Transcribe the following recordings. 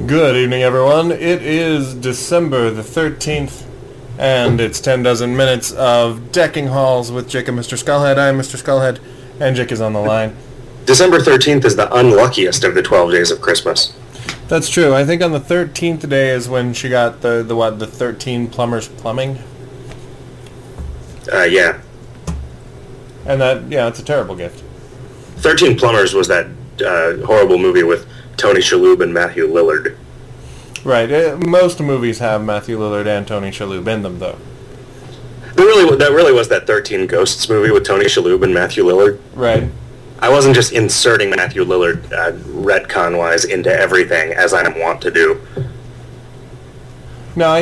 Good evening, everyone. It is December the 13th, and it's 10 dozen minutes of Decking Halls with Jake and Mr. Skullhead. I am Mr. Skullhead, and Jake is on the line. December 13th is the unluckiest of the 12 days of Christmas. That's true. I think on the 13th day is when she got the 13 plumbers plumbing. Yeah. And it's a terrible gift. 13 Plumbers was that horrible movie with Tony Shalhoub and Matthew Lillard. Right. Most movies have Matthew Lillard and Tony Shalhoub in them, though. That really was that 13 Ghosts movie with Tony Shalhoub and Matthew Lillard. Right. I wasn't just inserting Matthew Lillard retcon-wise into everything, as I want to do. No,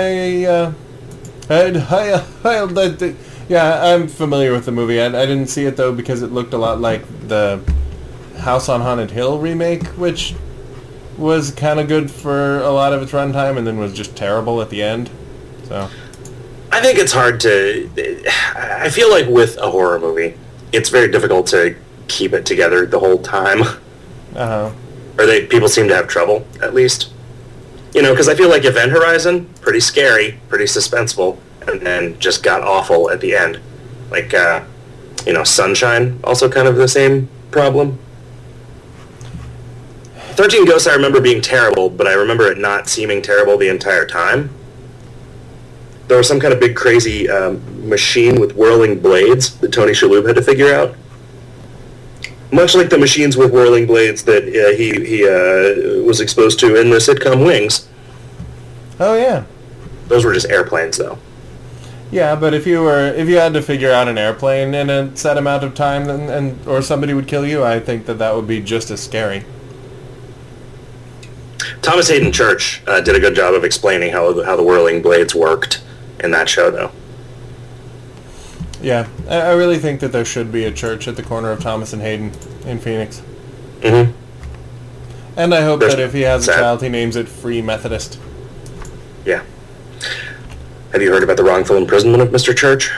I'm familiar with the movie. I didn't see it, though, because it looked a lot like the House on Haunted Hill remake, which was kind of good for a lot of its runtime and then was just terrible at the end. So I think it's hard to... I feel like with a horror movie, it's very difficult to keep it together the whole time. Uh-huh. Or people seem to have trouble, at least. You know, because I feel like Event Horizon, pretty scary, pretty suspenseful, and then just got awful at the end. Like, Sunshine, also kind of the same problem. 13 Ghosts I remember being terrible, but I remember it not seeming terrible the entire time. There was some kind of big crazy machine with whirling blades that Tony Shalhoub had to figure out. Much like the machines with whirling blades that he was exposed to in the sitcom Wings. Oh, yeah. Those were just airplanes, though. Yeah, but if you had to figure out an airplane in a set amount of time, or somebody would kill you, I think that would be just as scary. Thomas Hayden Church did a good job of explaining how the whirling blades worked in that show, though. Yeah, I really think that there should be a church at the corner of Thomas and Hayden in Phoenix. Mm-hmm. And I hope that if he has a child, he names it Free Methodist. Yeah. Have you heard about the wrongful imprisonment of Mr. Church?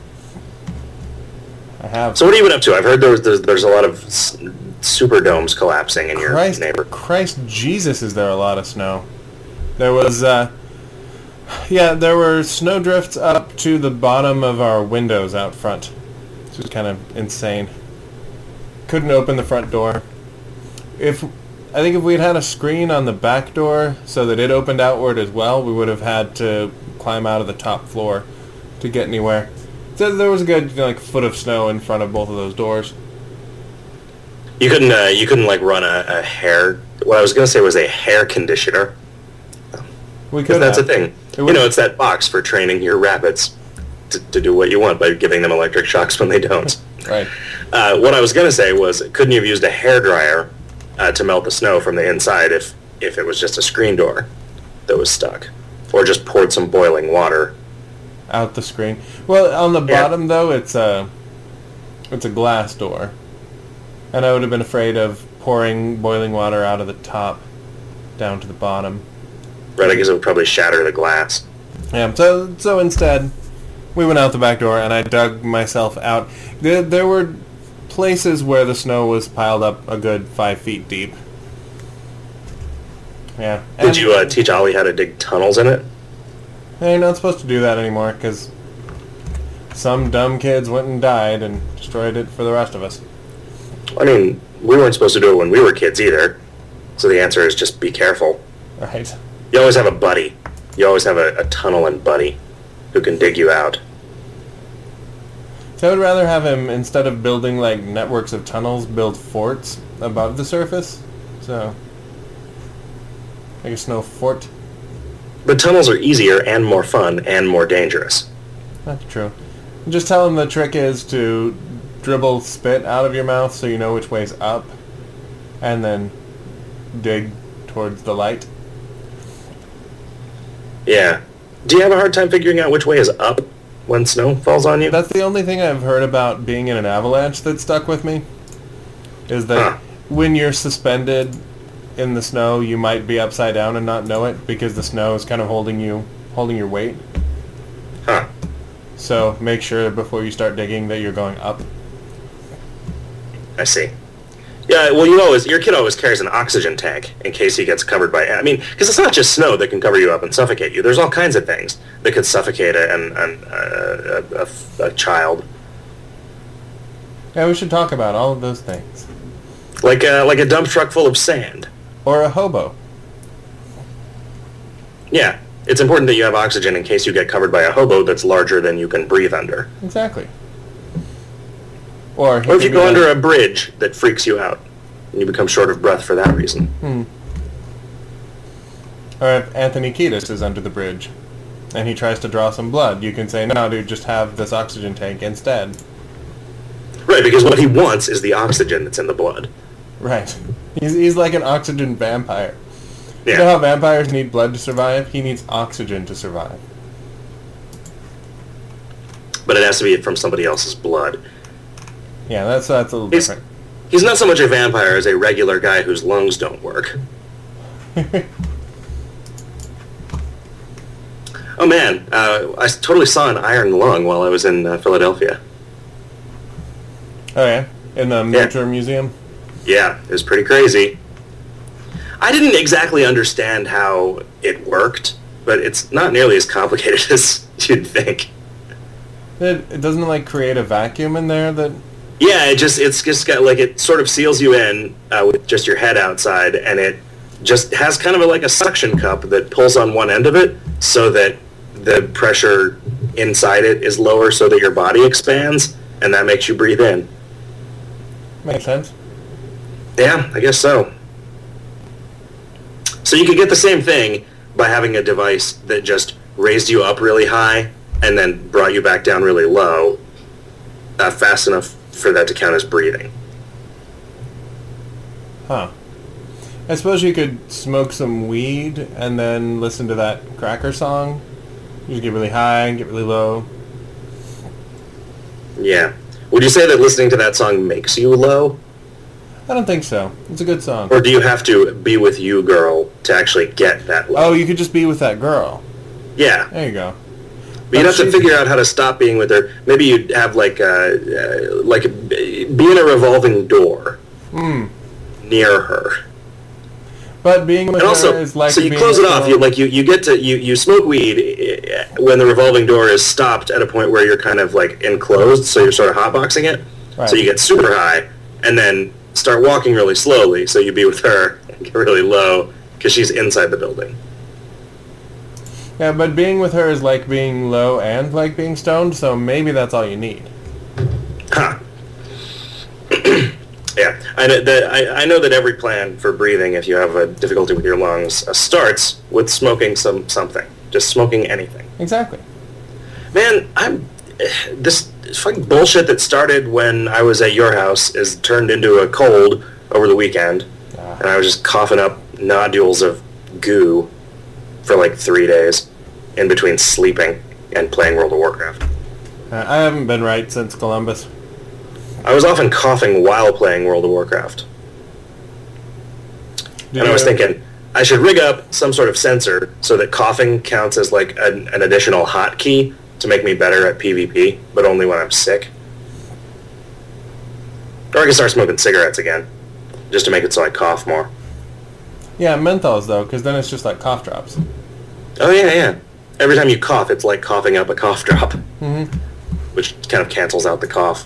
I have. So what have you been up to? I've heard there's a lot of superdomes collapsing in your neighborhood. Christ Jesus, is there a lot of snow. There was, there were snowdrifts up to the bottom of our windows out front. Which was kind of insane. Couldn't open the front door. I think if we had a screen on the back door so that it opened outward as well, we would have had to climb out of the top floor to get anywhere. So there was a good foot of snow in front of both of those doors. You couldn't run a hair. What I was going to say was a hair conditioner. We could. That's a thing. It's that box for training your rabbits to do what you want by giving them electric shocks when they don't. Right. What I was going to say was, couldn't you have used a hairdryer to melt the snow from the inside if it was just a screen door that was stuck, or just poured some boiling water out the screen? Well, on the bottom though, it's a glass door. And I would have been afraid of pouring boiling water out of the top down to the bottom. Right, I guess it would probably shatter the glass. Yeah, so instead, we went out the back door and I dug myself out. There were places where the snow was piled up a good 5 feet deep. Yeah. Did you teach Ollie how to dig tunnels in it? You're not supposed to do that anymore because some dumb kids went and died and destroyed it for the rest of us. I mean, we weren't supposed to do it when we were kids either. So the answer is just be careful. Right. You always have a buddy. You always have a tunneling buddy who can dig you out. So I would rather have him, instead of building networks of tunnels, build forts above the surface. So, like a snow fort. But tunnels are easier and more fun and more dangerous. That's true. Just tell him the trick is to dribble spit out of your mouth so you know which way's up, and then dig towards the light. Yeah. Do you have a hard time figuring out which way is up when snow falls on you? That's the only thing I've heard about being in an avalanche that stuck with me, is that when you're suspended in the snow, you might be upside down and not know it because the snow is kind of holding your weight. Huh. So make sure before you start digging that you're going up. I see. Yeah, well, your kid always carries an oxygen tank in case he gets covered by. I mean, because it's not just snow that can cover you up and suffocate you. There's all kinds of things that could suffocate a child. Yeah, we should talk about all of those things. Like a dump truck full of sand. Or a hobo. Yeah, it's important that you have oxygen in case you get covered by a hobo that's larger than you can breathe under. Exactly. Or if you go under a bridge that freaks you out, and you become short of breath for that reason. Or if Anthony Kiedis is under the bridge, and he tries to draw some blood, you can say, no, dude, just have this oxygen tank instead. Right, because what he wants is the oxygen that's in the blood. Right. He's like an oxygen vampire. Yeah. You know how vampires need blood to survive? He needs oxygen to survive. But it has to be from somebody else's blood. Yeah, that's a little different. He's not so much a vampire as a regular guy whose lungs don't work. Oh man, I totally saw an iron lung while I was in Philadelphia. Oh yeah? In the Nature Museum? Yeah, it was pretty crazy. I didn't exactly understand how it worked, but it's not nearly as complicated as you'd think. It doesn't like create a vacuum in there that... Yeah, it's just got like, it sort of seals you in with just your head outside, and it just has kind of like a suction cup that pulls on one end of it so that the pressure inside it is lower so that your body expands, and that makes you breathe in. Makes sense. Yeah, I guess so. So you could get the same thing by having a device that just raised you up really high and then brought you back down really low, fast enough for that to count as breathing. Huh. I suppose you could smoke some weed and then listen to that Cracker song. You just get really high and get really low. Yeah. Would you say that listening to that song makes you low? I don't think so. It's a good song. Or do you have to be with you, girl, to actually get that low? Oh, you could just be with that girl. Yeah. There you go. But you'd have to figure out how to stop being with her. Maybe you'd have be in a revolving door near her. But being with her is like so you close it off. You smoke weed when the revolving door is stopped at a point where you're kind of like enclosed, so you're sort of hotboxing it. Right. So you get super high, and then start walking really slowly. So you be with her and get really low because she's inside the building. Yeah, but being with her is like being low and like being stoned, so maybe that's all you need. Huh. Yeah, I know that every plan for breathing, if you have a difficulty with your lungs, starts with smoking something. Just smoking anything. Exactly. Man, this fucking bullshit that started when I was at your house is turned into a cold over the weekend, and I was just coughing up nodules of goo for like 3 days in between sleeping and playing World of Warcraft. I haven't been right since Columbus. I was often coughing while playing World of Warcraft. And I was thinking, I should rig up some sort of sensor so that coughing counts as like an additional hotkey to make me better at PvP, but only when I'm sick. Or I can start smoking cigarettes again, just to make it so I cough more. Yeah, menthols though, because then it's just like cough drops. Oh yeah. Every time you cough, it's like coughing up a cough drop. Mm-hmm. Which kind of cancels out the cough.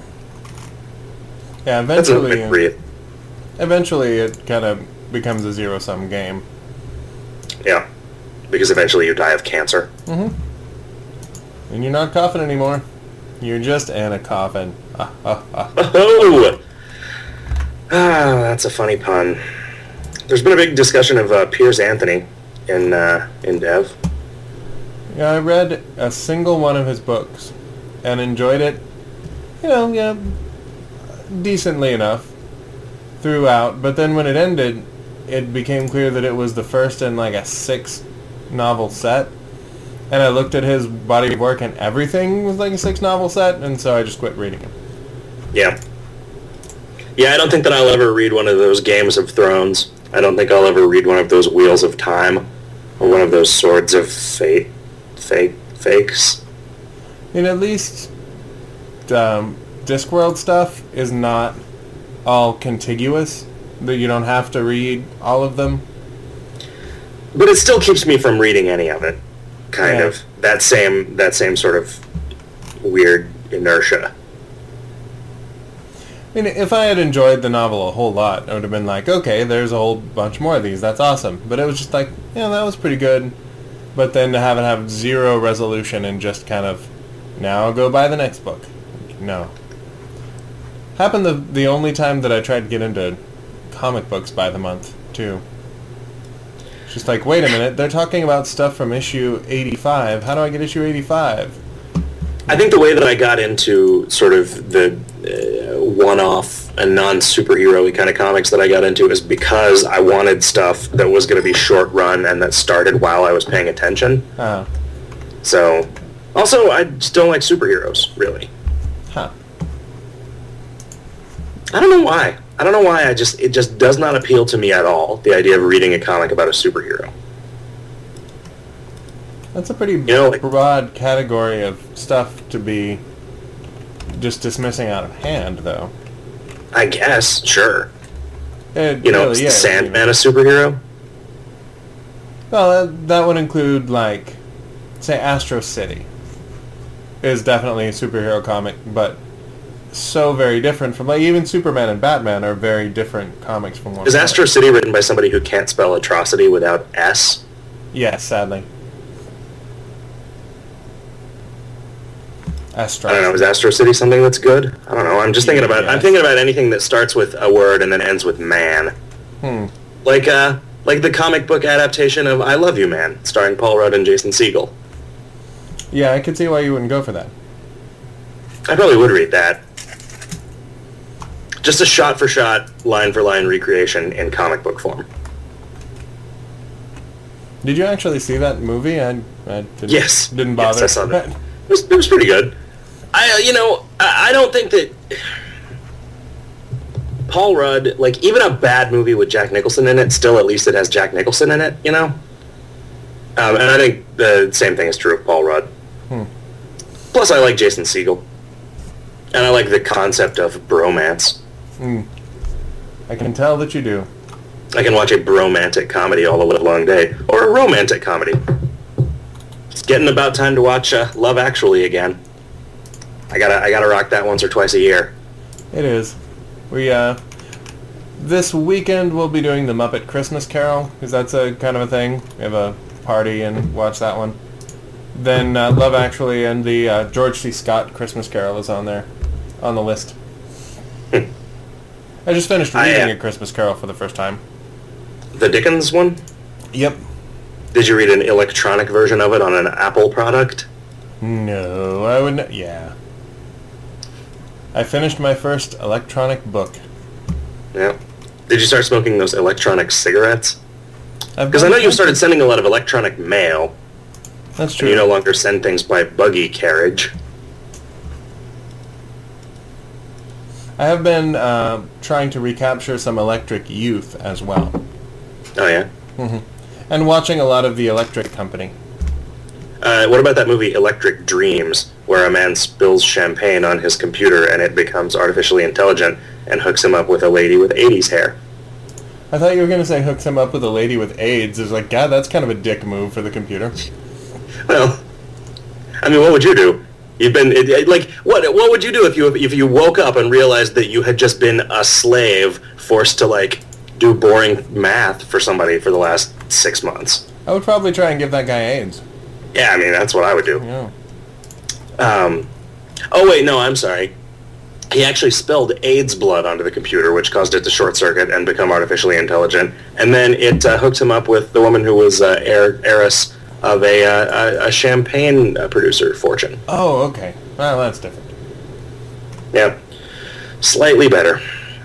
Yeah, eventually it kind of becomes a zero-sum game. Yeah, because eventually you die of cancer. Mm-hmm. And you're not coughing anymore. You're just in a coffin. Oh! That's a funny pun. There's been a big discussion of Piers Anthony in Dev. Yeah, I read a single one of his books and enjoyed it, decently enough throughout, but then when it ended, it became clear that it was the first in like a 6-novel set, and I looked at his body of work and everything was like a 6-novel set, and so I just quit reading it. Yeah, I don't think that I'll ever read one of those Games of Thrones. I don't think I'll ever read one of those Wheels of Time, or one of those Swords of Fate fakes. And at least Discworld stuff is not all contiguous, that you don't have to read all of them. But it still keeps me from reading any of it. Kind of. That same sort of weird inertia. I mean, if I had enjoyed the novel a whole lot, I would have been like, okay, there's a whole bunch more of these. That's awesome. But it was just like, that was pretty good. But then to have it have zero resolution and just kind of, now I'll go buy the next book. No. Happened the only time that I tried to get into comic books by the month, too. It's just like, wait a minute, they're talking about stuff from issue 85. How do I get issue 85? I think the way that I got into sort of the one-off and non-superhero-y kind of comics that I got into is because I wanted stuff that was going to be short-run and that started while I was paying attention. Oh. So, also, I just don't like superheroes, really. Huh. I don't know why. It just does not appeal to me at all, the idea of reading a comic about a superhero. That's a pretty broad category of stuff to be just dismissing out of hand, though. I guess, sure. It really is. Sandman a superhero? Well, that would include, like, say, Astro City is definitely a superhero comic, but so very different from, like, even Superman and Batman are very different comics from one another. Is Astro City written by somebody who can't spell atrocity without S? Yes, sadly. Astro. I don't know. Is Astro City something that's good? I don't know. I'm just thinking about. Yes. I'm thinking about anything that starts with a word and then ends with man. Like the comic book adaptation of I Love You, Man, starring Paul Rudd and Jason Segel. Yeah, I could see why you wouldn't go for that. I probably would read that. Just a shot-for-shot, line-for-line recreation in comic book form. Did you actually see that movie? I didn't bother. Yes, I saw that. It was pretty good. I don't think that Paul Rudd, like, even a bad movie with Jack Nicholson in it, still at least it has Jack Nicholson in it, you know? And I think the same thing is true of Paul Rudd. Plus, I like Jason Segel. And I like the concept of bromance. I can tell that you do. I can watch a bromantic comedy all the live long day. Or a romantic comedy. It's getting about time to watch Love Actually again. I gotta rock that once or twice a year. It is. We this weekend we'll be doing the Muppet Christmas Carol, because that's a kind of a thing. We have a party and watch that one. Then Love Actually and the George C. Scott Christmas Carol is on there, on the list. I just finished reading A Christmas Carol for the first time. The Dickens one? Yep. Did you read an electronic version of it on an Apple product? No, I wouldn't. Yeah. I finished my first electronic book. Yeah. Did you start smoking those electronic cigarettes? Because I know you started sending a lot of electronic mail. That's true. And you no longer send things by buggy carriage. I have been trying to recapture some electric youth as well. Oh, yeah? And watching a lot of The Electric Company. What about that movie Electric Dreams, where a man spills champagne on his computer and it becomes artificially intelligent and hooks him up with a lady with 80s hair? I thought you were going to say hooks him up with a lady with AIDS. It's like, God, that's kind of a dick move for the computer. Well, I mean, what would you do? You've been what would you do if you woke up and realized that you had just been a slave forced to like do boring math for somebody for the last 6 months? I would probably try and give that guy AIDS. Yeah, I mean that's what I would do. Yeah. Oh wait, no, I'm sorry. He actually spilled AIDS blood onto the computer, which caused it to short circuit and become artificially intelligent. And then it hooked him up with the woman who was heiress of a champagne producer fortune. Oh, okay. Well, that's different. Yeah, slightly better.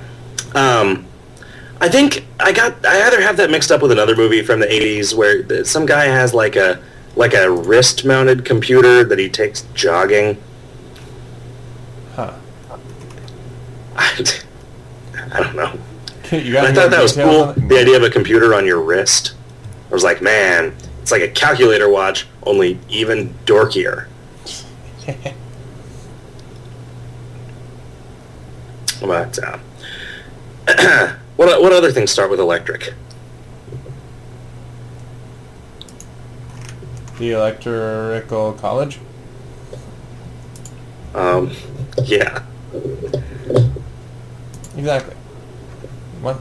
I think I either have that mixed up with another movie from the 80s where some guy has like a wrist-mounted computer that he takes jogging. Huh. I don't know. I thought that was cool, the idea of a computer on your wrist. I was like, man, it's like a calculator watch, only even dorkier. But, What other things start with electric? The Electrical College? Yeah. Exactly. What?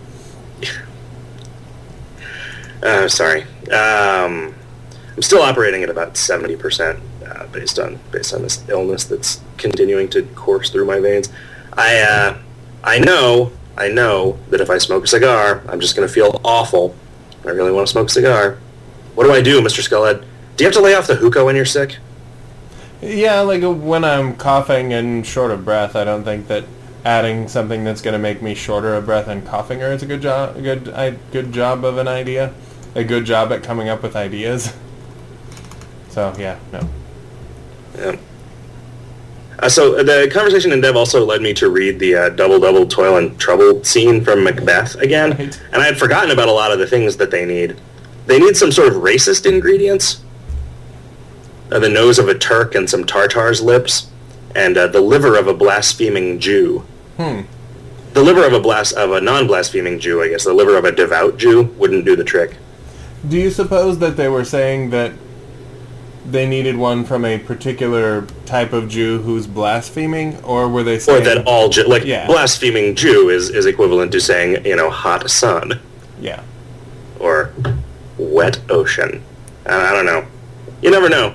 Sorry. I'm still operating at about 70% based on this illness that's continuing to course through my veins. I know that if I smoke a cigar, I'm just going to feel awful. I really want to smoke a cigar. What do I do, Mr. Skullhead? Do you have to lay off the hookah when you're sick? Yeah, like when I'm coughing and short of breath, I don't think that adding something that's going to make me shorter of breath and coughing is a good job of an idea. A good job at coming up with ideas. So, yeah, no. Yeah. So the conversation in Dev also led me to read the Double Double Toil and Trouble scene from Macbeth again, Right. and I had forgotten about a lot of the things that they need. They need some sort of racist ingredients. The nose of a Turk and some Tartar's lips, and the liver of a blaspheming Jew. The liver of a non-blaspheming Jew, I guess. The liver of a devout Jew wouldn't do the trick. Do you suppose that they were saying that they needed one from a particular type of Jew who's blaspheming, or were they saying... Or that all Yeah. blaspheming Jew is equivalent to saying, hot sun. Yeah. Or wet ocean. I don't know. You never know.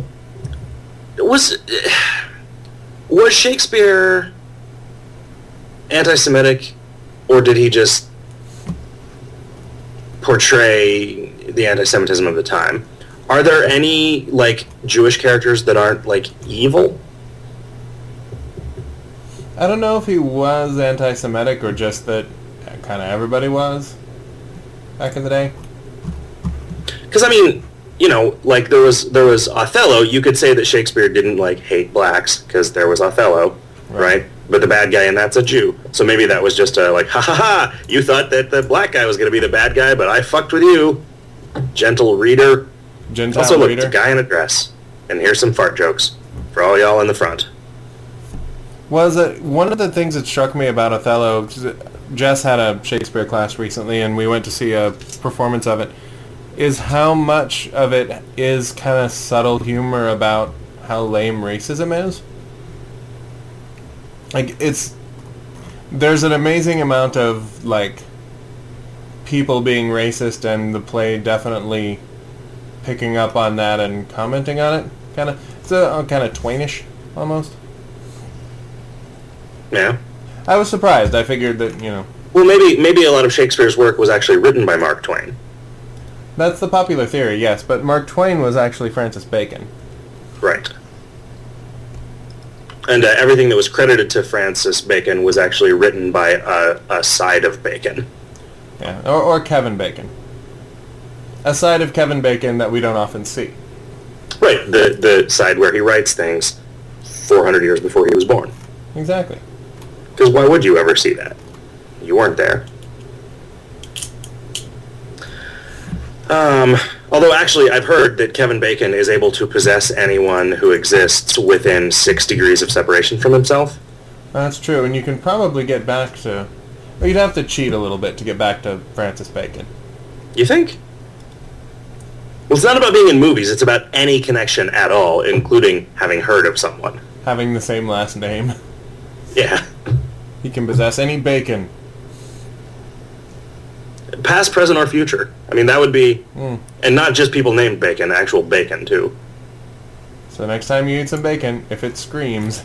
Was Shakespeare anti-Semitic, or did he just portray the anti-Semitism of the time? Are there any, Jewish characters that aren't, evil? I don't know if he was anti-Semitic or just that kind of everybody was back in the day. Because, there was Othello. You could say that Shakespeare didn't, hate blacks, because there was Othello, right? But the bad guy in that's a Jew. So maybe that was just a, ha ha ha, you thought that the black guy was going to be the bad guy, but I fucked with you. Gentle reader. Gentile Also, look, reader. it's a guy in a dress. And here's some fart jokes for all y'all in the front. Was it one of the things that struck me about Othello? 'Cause Jess had a Shakespeare class recently, and we went to see a performance of it. Is how much of it is kind of subtle humor about how lame racism is. There's an amazing amount of people being racist, and the play definitely picking up on that and commenting on it. It's kind of Twainish almost. Yeah. I was surprised. I figured that, Well, maybe a lot of Shakespeare's work was actually written by Mark Twain. that's the popular theory, yes, but Mark Twain was actually Francis Bacon. Right. And everything that was credited to Francis Bacon was actually written by a side of Bacon. Yeah, or Kevin Bacon. A side of Kevin Bacon that we don't often see. Right, the side where he writes things 400 years before he was born. Exactly. Because why would you ever see that? You weren't there. Although actually I've heard that Kevin Bacon is able to possess anyone who exists within 6 degrees of separation from himself. That's true, and you can probably get back to... Well, you'd have to cheat a little bit to get back to Francis Bacon. You think? Well, it's not about being in movies, it's about any connection at all, including having heard of someone. Having the same last name. Yeah. He can possess any bacon. Past, present, or future. I mean, that would be... And not just people named Bacon, actual bacon, too. So next time you eat some bacon, if it screams...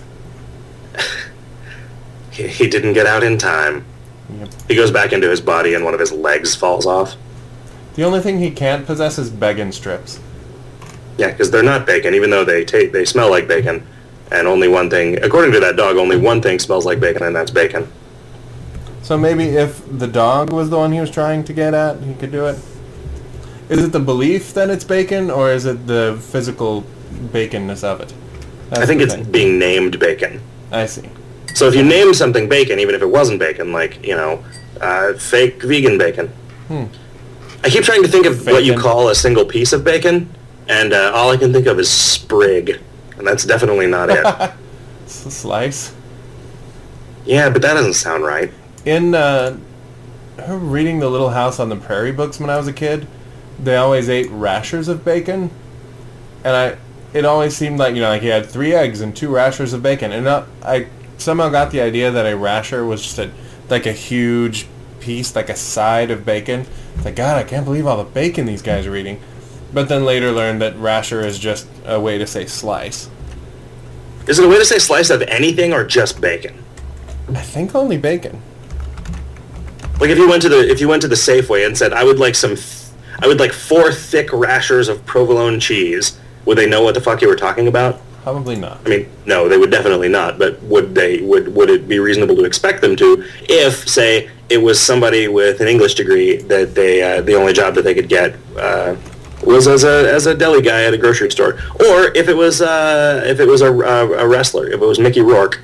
He didn't get out in time. Yep. He goes back into his body and one of his legs falls off. The only thing he can't possess is bacon strips. Yeah, because they're not bacon, even though they smell like bacon. And only one thing, according to that dog, only one thing smells like bacon, and that's bacon. So maybe if the dog was the one he was trying to get at, he could do it. Is it the belief that it's bacon, or is it the physical baconness of it? I think it's being named bacon. I see. So if you name something bacon, even if it wasn't bacon, fake vegan bacon. I keep trying to think of what you call a single piece of bacon, and all I can think of is sprig, and that's definitely not it. It's a slice. Yeah, but that doesn't sound right. In reading the Little House on the Prairie books when I was a kid, they always ate rashers of bacon, and it always seemed like, like you had 3 eggs and 2 rashers of bacon, and I somehow got the idea that a rasher was just like a huge piece, like a side of bacon. It's like, God, I can't believe all the bacon these guys are eating. But then later learned that rasher is just a way to say slice. Is it a way to say slice of anything or just bacon? I think only bacon. Like if you went to the Safeway and said, I would like 4 thick rashers of provolone cheese, would they know what the fuck you were talking about? Probably not. I mean, no, they would definitely not. But would it be reasonable to expect them to if, say, it was somebody with an English degree that the only job that they could get was as a deli guy at a grocery store, or if it was a wrestler, if it was Mickey Rourke,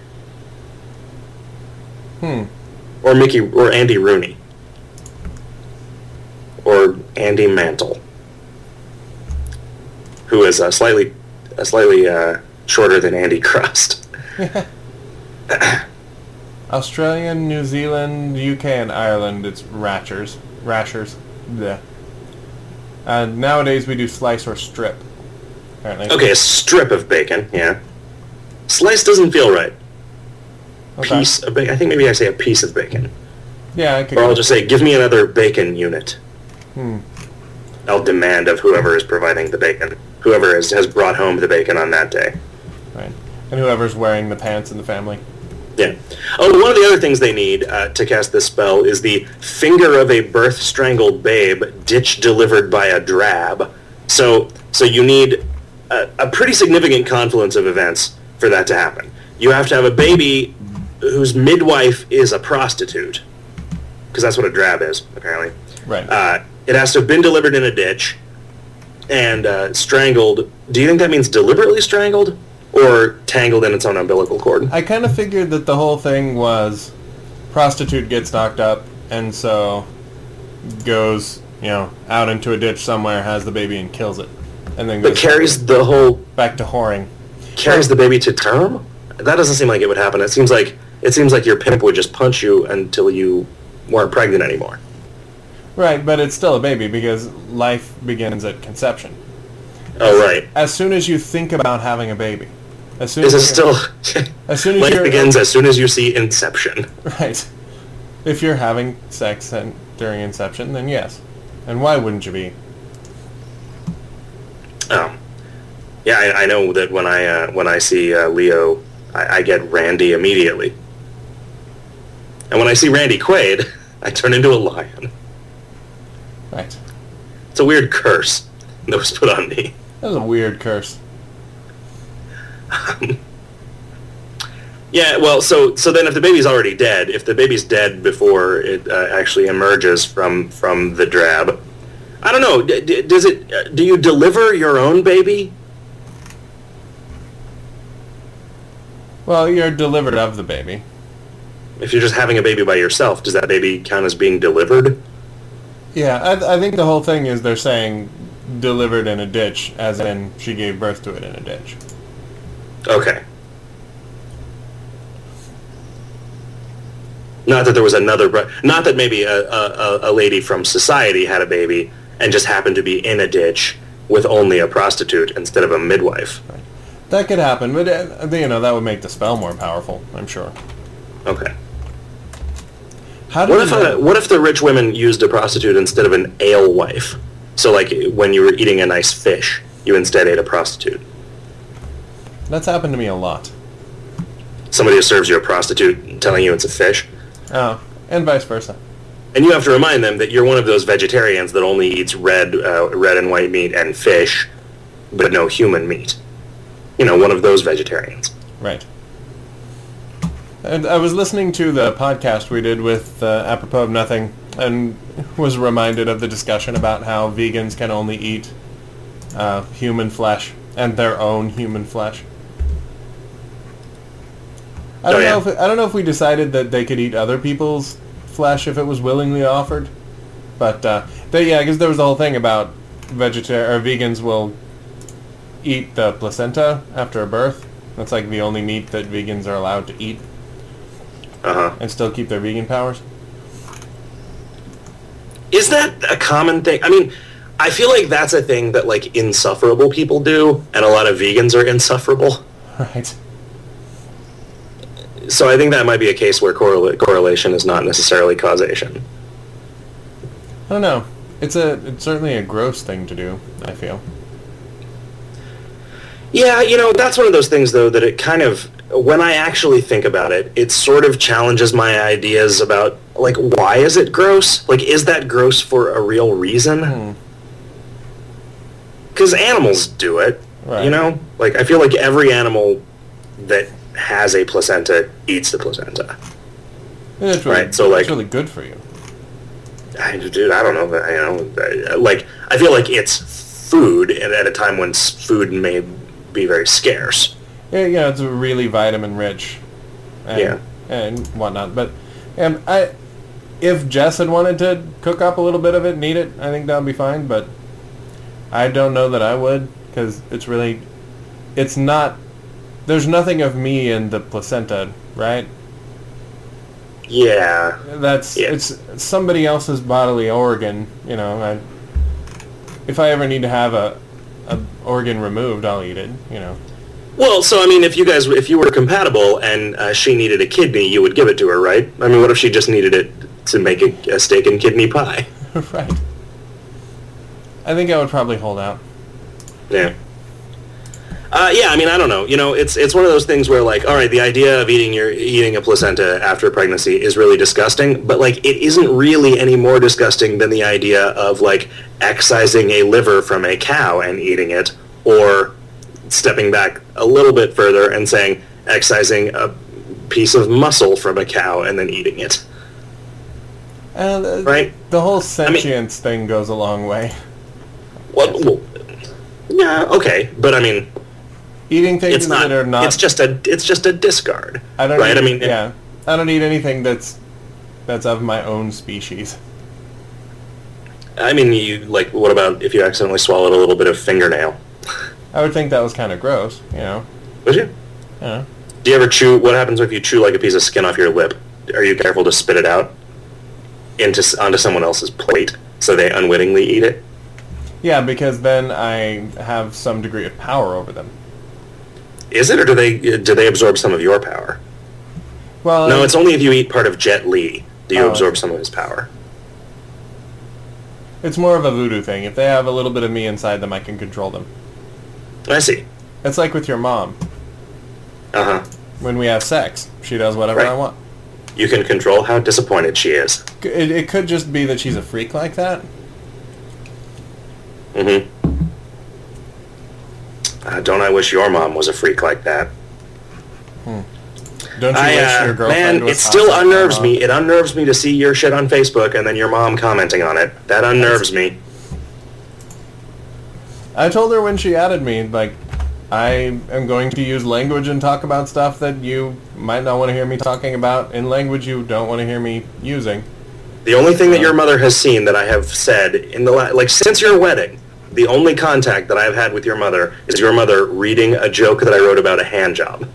or Andy Rooney, or Andy Mantle, who is slightly shorter than Andy Crust. Australian, New Zealand, UK, and Ireland, it's rashers. Blech. Nowadays we do slice or strip, apparently. Okay, a strip of bacon, yeah. Slice doesn't feel right. Okay. Piece of bacon. I think maybe I say a piece of bacon. Yeah, I could. Or I'll just say, give me another bacon unit. I'll demand of whoever is providing the bacon. Whoever has brought home the bacon on that day. Right. And whoever's wearing the pants in the family. Yeah. Oh, one of the other things they need to cast this spell is the finger of a birth-strangled babe, ditch delivered by a drab. So you need a pretty significant confluence of events for that to happen. You have to have a baby whose midwife is a prostitute, because that's what a drab is, apparently. Right. It has to have been delivered in a ditch and strangled. Do you think that means deliberately strangled or tangled in its own umbilical cord? I kind of figured that the whole thing was prostitute gets knocked up and so goes, out into a ditch somewhere, has the baby and kills it. And then goes but carries the whole... back to whoring. Carries the baby to term? That doesn't seem like it would happen. It seems like your pimp would just punch you until you weren't pregnant anymore. Right, but it's still a baby because life begins at conception. Oh, right. As soon as you think about having a baby. As soon Is it as still... as soon as life you're, begins as soon as you see Inception. Right. If you're having sex during Inception, then yes. And why wouldn't you be? Oh. Yeah, I know that when I see Leo, I get Randy immediately. And when I see Randy Quaid, I turn into a lion. Right. It's a weird curse that was put on me. That was a weird curse. Yeah, well, so then if the baby's already dead, if the baby's dead before it actually emerges from the drab, I don't know. Do you deliver your own baby? Well, you're delivered of the baby. If you're just having a baby by yourself, does that baby count as being delivered? Yeah, I think the whole thing is they're saying delivered in a ditch, as in she gave birth to it in a ditch. Okay. Not that there was not that maybe a lady from society had a baby and just happened to be in a ditch with only a prostitute instead of a midwife. Right. That could happen, but that would make the spell more powerful, I'm sure. Okay. What if the rich women used a prostitute instead of an alewife? So like when you were eating a nice fish, you instead ate a prostitute. That's happened to me a lot. Somebody who serves you a prostitute telling you it's a fish. Oh, and vice versa. And you have to remind them that you're one of those vegetarians that only eats red and white meat and fish, but no human meat. One of those vegetarians. Right. And I was listening to the podcast we did with Apropos of Nothing and was reminded of the discussion about how vegans can only eat human flesh and their own human flesh. I don't know if we decided that they could eat other people's flesh if it was willingly offered, but because there was the whole thing about vegans will eat the placenta after a birth. That's like the only meat that vegans are allowed to eat. Uh-huh. and still keep their vegan powers. Is that a common thing? I mean, I feel like that's a thing that, like, insufferable people do, and a lot of vegans are insufferable. Right. So I think that might be a case where correlation is not necessarily causation. I don't know. It's certainly a gross thing to do, I feel. Yeah, that's one of those things, though, that it kind of, when I actually think about it, it sort of challenges my ideas about, like, why is it gross? Like, is that gross for a real reason? Because animals do it, Right. Like, I feel like every animal that has a placenta eats the placenta. And it's really, Right, so, like- it's really good for you. Dude, I don't know. Like, I feel like it's food, and at a time when food may be very scarce. Yeah, it's really vitamin rich. And, and whatnot. But if Jess had wanted to cook up a little bit of it and eat it, I think that would be fine. But I don't know that I would, because it's not, there's nothing of me in the placenta, right? Yeah. It's somebody else's bodily organ, if I ever need to have a organ removed, I'll eat it, Well, so, I mean, if you were compatible and she needed a kidney, you would give it to her, right? I mean, what if she just needed it to make a steak and kidney pie? Right. I think I would probably hold out. Yeah. Yeah, I mean, I don't know. It's one of those things where, like, all right, the idea of eating a placenta after pregnancy is really disgusting, but, like, it isn't really any more disgusting than the idea of, like, excising a liver from a cow and eating it, or stepping back a little bit further and saying excising a piece of muscle from a cow and then eating it. Right? The whole sentience thing goes a long way. Well, yeah, okay, but I mean, Eating things that are not... It's just a discard. I don't right? Eat, I don't eat anything that's of my own species. I mean, what about if you accidentally swallowed a little bit of fingernail? I would think that was kind of gross, Would you? Yeah. Do you ever chew? What happens if you chew like a piece of skin off your lip? Are you careful to spit it out onto someone else's plate so they unwittingly eat it? Yeah, because then I have some degree of power over them. Is it, or do they absorb some of your power? Well, No, it's only if you eat part of Jet Li do you absorb some of his power. It's more of a voodoo thing. If they have a little bit of me inside them, I can control them. I see. It's like with your mom. Uh-huh. When we have sex, she does whatever I want. You can control how disappointed she is. It could just be that she's a freak like that. Mm-hmm. Don't I wish your mom was a freak like that? Don't you wish your girlfriend Man, was it still hot like unnerves your me. mom? It unnerves me to see your shit on Facebook and then your mom commenting on it. That unnerves me. I told her when she added me, like, I am going to use language and talk about stuff that you might not want to hear me talking about in language you don't want to hear me using. The only thing that your mother has seen that I have said in the since your wedding, the only contact that I've had with your mother is your mother reading a joke that I wrote about a hand job.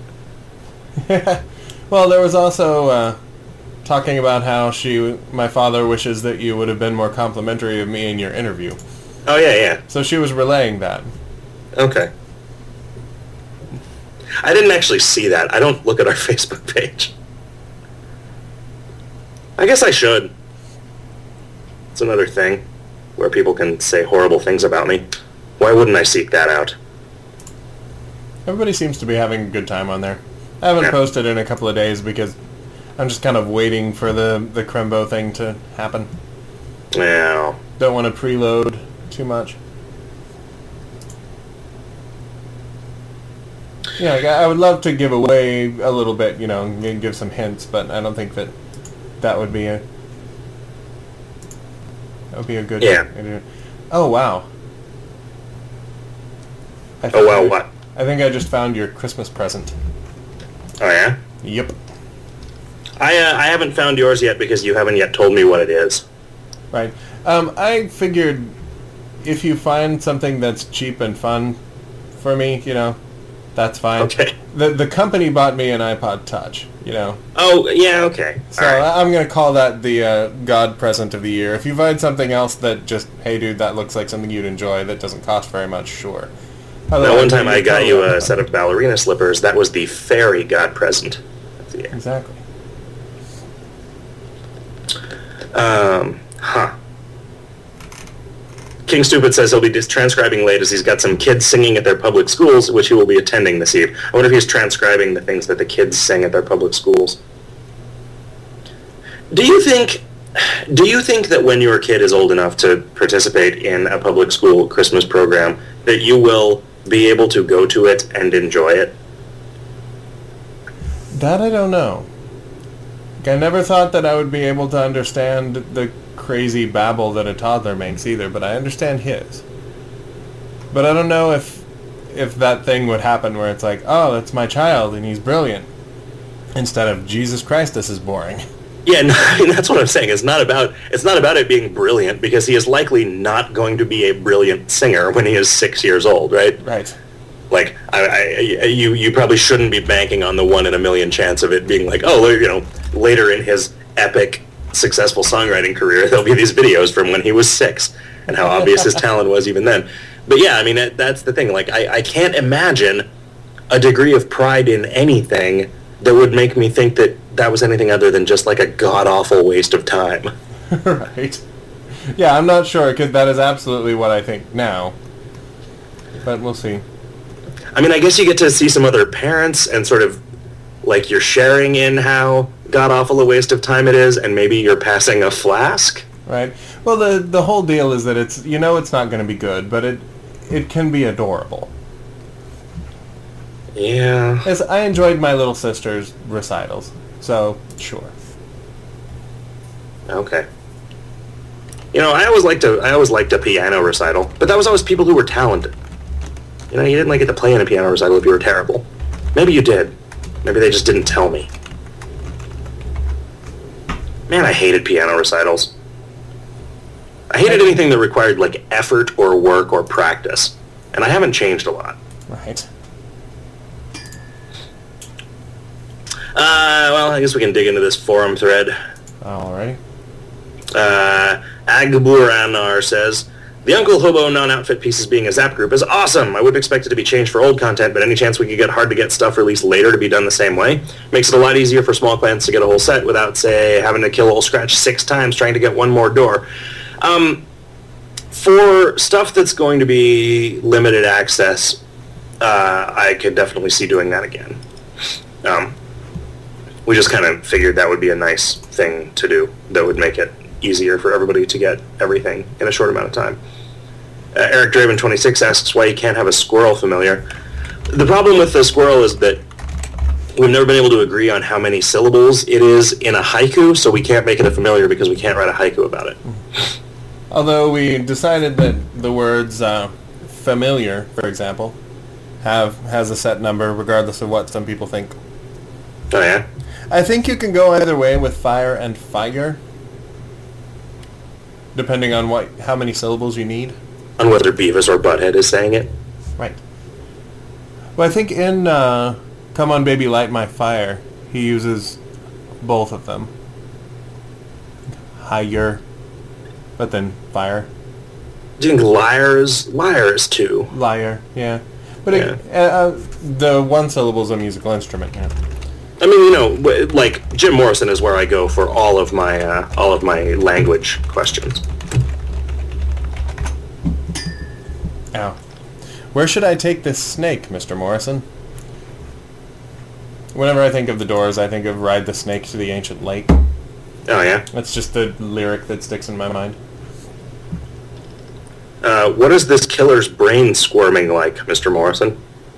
Well, there was also talking about how my father wishes that you would have been more complimentary of me in your interview. Oh, yeah. So she was relaying that. Okay. I didn't actually see that. I don't look at our Facebook page. I guess I should. It's another thing where people can say horrible things about me. Why wouldn't I seek that out? Everybody seems to be having a good time on there. I haven't posted in a couple of days because I'm just kind of waiting for the Crembo thing to happen. Yeah. Don't want to preload too much. Yeah, I would love to give away a little bit, and give some hints, but I don't think that would be a good... Yeah. Oh, wow. What? I think I just found your Christmas present. Oh, yeah? Yep. I haven't found yours yet because you haven't yet told me what it is. Right. I figured if you find something that's cheap and fun for me, That's fine. Okay. The company bought me an iPod Touch, you know. Oh, yeah, okay. So All right. I'm going to call that the God present of the year. If you find something else that just, hey, dude, that looks like something you'd enjoy that doesn't cost very much, sure. Now, one time I got you a set of ballerina slippers. That was the fairy God present of the year. Exactly. Huh. King Stupid says he'll be transcribing late as he's got some kids singing at their public schools, which he will be attending this eve. I wonder if he's transcribing the things that the kids sing at their public schools. Do you think that when your kid is old enough to participate in a public school Christmas program, that you will be able to go to it and enjoy it? That I don't know. I never thought that I would be able to understand the crazy babble that a toddler makes either, but I understand his. But I don't know if that thing would happen where it's like, oh, that's my child and he's brilliant, instead of Jesus Christ, this is boring. Yeah, no, I mean, that's what I'm saying. It's not about it being brilliant, because he is likely not going to be a brilliant singer when he is 6 years old, right? Right. Like, you probably shouldn't be banking on the 1 in a million chance of it being like, oh, you know, later in his epic, successful songwriting career, there'll be these videos from when he was 6 and how obvious his talent was even then. But yeah, I mean, that's the thing. Like, I can't imagine a degree of pride in anything that would make me think that that was anything other than just like a god-awful waste of time. Right. Yeah, I'm not sure, because that is absolutely what I think now. But we'll see. I mean, I guess you get to see some other parents and sort of, like, you're sharing in how god-awful a waste of time it is, and maybe you're passing a flask. Right. Well, the whole deal is that it's, you know, it's not going to be good, but it can be adorable. Yeah. As I enjoyed my little sister's recitals, so sure. Okay. You know, I always liked a piano recital, but that was always people who were talented. You know, you didn't like get to play in a piano recital if you were terrible. Maybe you did. Maybe they just didn't tell me. Man, I hated piano recitals. I hated anything that required, like, effort or work or practice. And I haven't changed a lot. Right. Well, I guess we can dig into this forum thread. Alrighty. Agburanar says, the Uncle Hobo non-outfit pieces being a Zap group is awesome. I wouldn't expect it to be changed for old content, but any chance we could get hard-to-get stuff released later to be done the same way? Makes it a lot easier for small clans to get a whole set without, say, having to kill Old Scratch 6 times trying to get one more door. For stuff that's going to be limited access, I could definitely see doing that again. We just kind of figured that would be a nice thing to do that would make it easier for everybody to get everything in a short amount of time. Eric Draven 26 asks why you can't have a squirrel familiar. The problem with the squirrel is that we've never been able to agree on how many syllables it is in a haiku, so we can't make it a familiar because we can't write a haiku about it. Although we decided that the words familiar, for example, has a set number regardless of what some people think. Oh yeah? I think you can go either way with fire and fire, depending on how many syllables you need. On whether Beavis or Butthead is saying it. Right. Well, I think in Come On Baby Light My Fire, he uses both of them. Higher, but then fire. Do you think liars too? Liar, yeah. But Yeah. the one syllable is a musical instrument, yeah. I mean, you know, like Jim Morrison is where I go for all of my language questions. Ow. Where should I take this snake, Mr. Morrison? Whenever I think of the Doors, I think of Ride the Snake to the Ancient Lake. Oh yeah. That's just the lyric that sticks in my mind. What is this killer's brain squirming like, Mr. Morrison?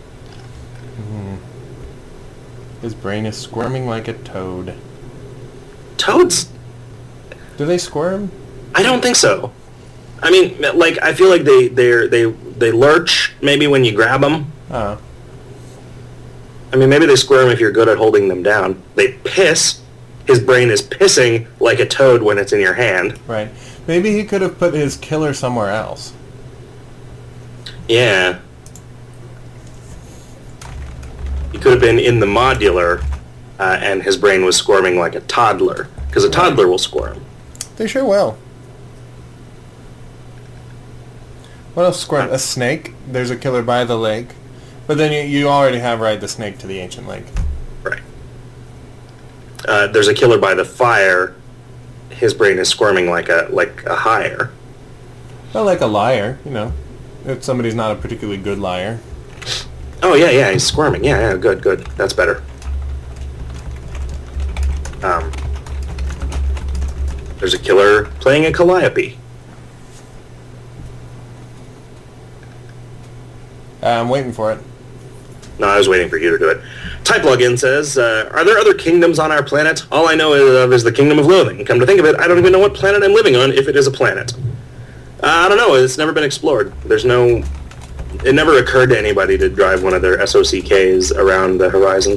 His brain is squirming like a toad. Toads? Do they squirm? I don't think so. I mean, like, I feel like they lurch maybe when you grab them. Oh. I mean, maybe they squirm if you're good at holding them down. They piss. His brain is pissing like a toad when it's in your hand. Right. Maybe he could have put his killer somewhere else. Yeah. He could have been in the modular, and his brain was squirming like a toddler, because a toddler will squirm. They sure will. What else squirm? A snake? There's a killer by the lake. But then you already have ride the snake to the ancient lake. Right. There's a killer by the fire. His brain is squirming like a hire. Well, like a liar, you know. If somebody's not a particularly good liar. Oh, yeah, he's squirming. Yeah, good. That's better. There's a killer playing a calliope. I'm waiting for it. No, I was waiting for you to do it. Typlugin says, are there other kingdoms on our planet? All I know is the Kingdom of Loathing. Come to think of it, I don't even know what planet I'm living on, if it is a planet. I don't know. It's never been explored. It never occurred to anybody to drive one of their SOCKs around the horizon.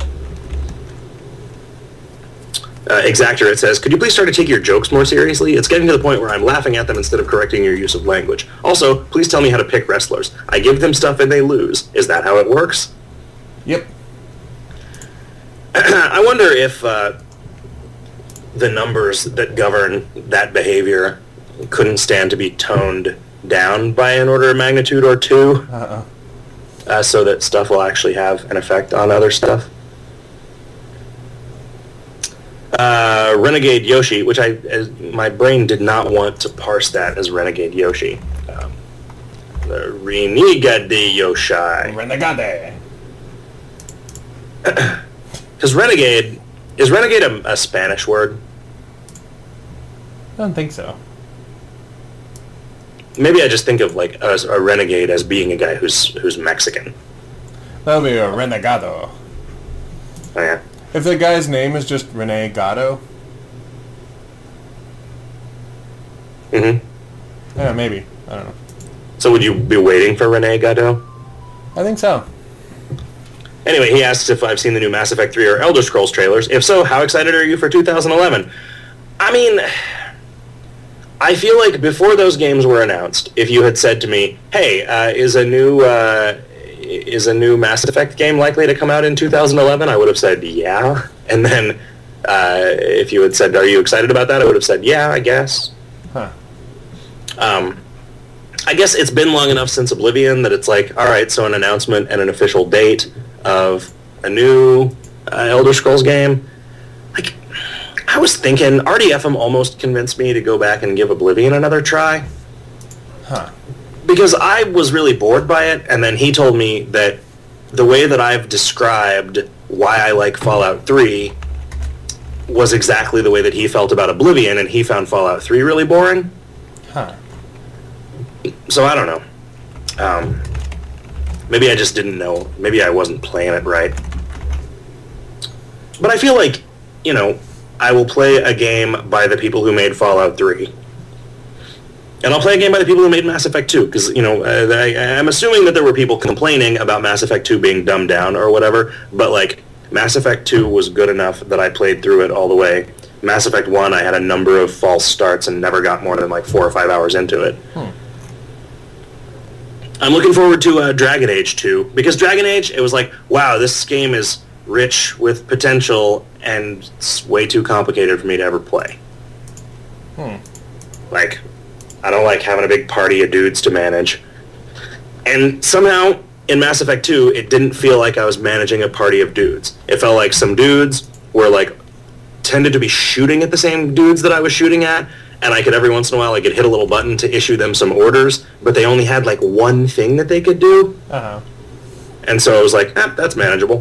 Exactor, it says, could you please start to take your jokes more seriously? It's getting to the point where I'm laughing at them instead of correcting your use of language. Also, please tell me how to pick wrestlers. I give them stuff and they lose. Is that how it works? Yep. I wonder if the numbers that govern that behavior couldn't stand to be toned down by an order of magnitude or two, so that stuff will actually have an effect on other stuff. Renegade Yoshi, which my brain did not want to parse that as Renegade Yoshi. The Renegade Yoshi. Renegade. Because renegade, is renegade a Spanish word? I don't think so. Maybe I just think of like a renegade as being a guy who's Mexican. That'll be a renegado. Oh, yeah. If the guy's name is just Rene Gatto. Mm-hmm. Yeah, maybe. I don't know. So would you be waiting for Rene Gatto? I think so. Anyway, he asks if I've seen the new Mass Effect 3 or Elder Scrolls trailers. If so, how excited are you for 2011? I mean, I feel like before those games were announced, if you had said to me, hey, is a new Mass Effect game likely to come out in 2011? I would have said, yeah. And then if you had said, are you excited about that? I would have said, yeah, I guess. Huh. I guess it's been long enough since Oblivion that it's like, all right, so an announcement and an official date of a new Elder Scrolls game. Like, I was thinking, RDFM almost convinced me to go back and give Oblivion another try. Huh. Because I was really bored by it, and then he told me that the way that I've described why I like Fallout 3 was exactly the way that he felt about Oblivion, and he found Fallout 3 really boring. Huh. So I don't know. Maybe I just didn't know. Maybe I wasn't playing it right. But I feel like, you know, I will play a game by the people who made Fallout 3. And I'll play a game by the people who made Mass Effect 2, because, you know, I'm assuming that there were people complaining about Mass Effect 2 being dumbed down or whatever, but, like, Mass Effect 2 was good enough that I played through it all the way. Mass Effect 1, I had a number of false starts and never got more than, like, 4 or 5 hours into it. I'm looking forward to Dragon Age 2, because Dragon Age, it was like, wow, this game is rich with potential, and it's way too complicated for me to ever play. Like, I don't like having a big party of dudes to manage. And somehow, in Mass Effect 2, it didn't feel like I was managing a party of dudes. It felt like some dudes were, like, tended to be shooting at the same dudes that I was shooting at, and I could every once in a while I could hit a little button to issue them some orders, but they only had like one thing that they could do. And so I was like, that's manageable.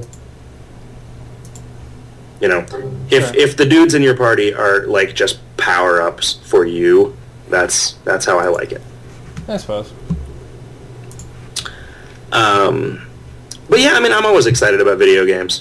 You know, if the dudes in your party are like just power-ups for you, that's how I like it. I suppose. But yeah, I mean, I'm always excited about video games.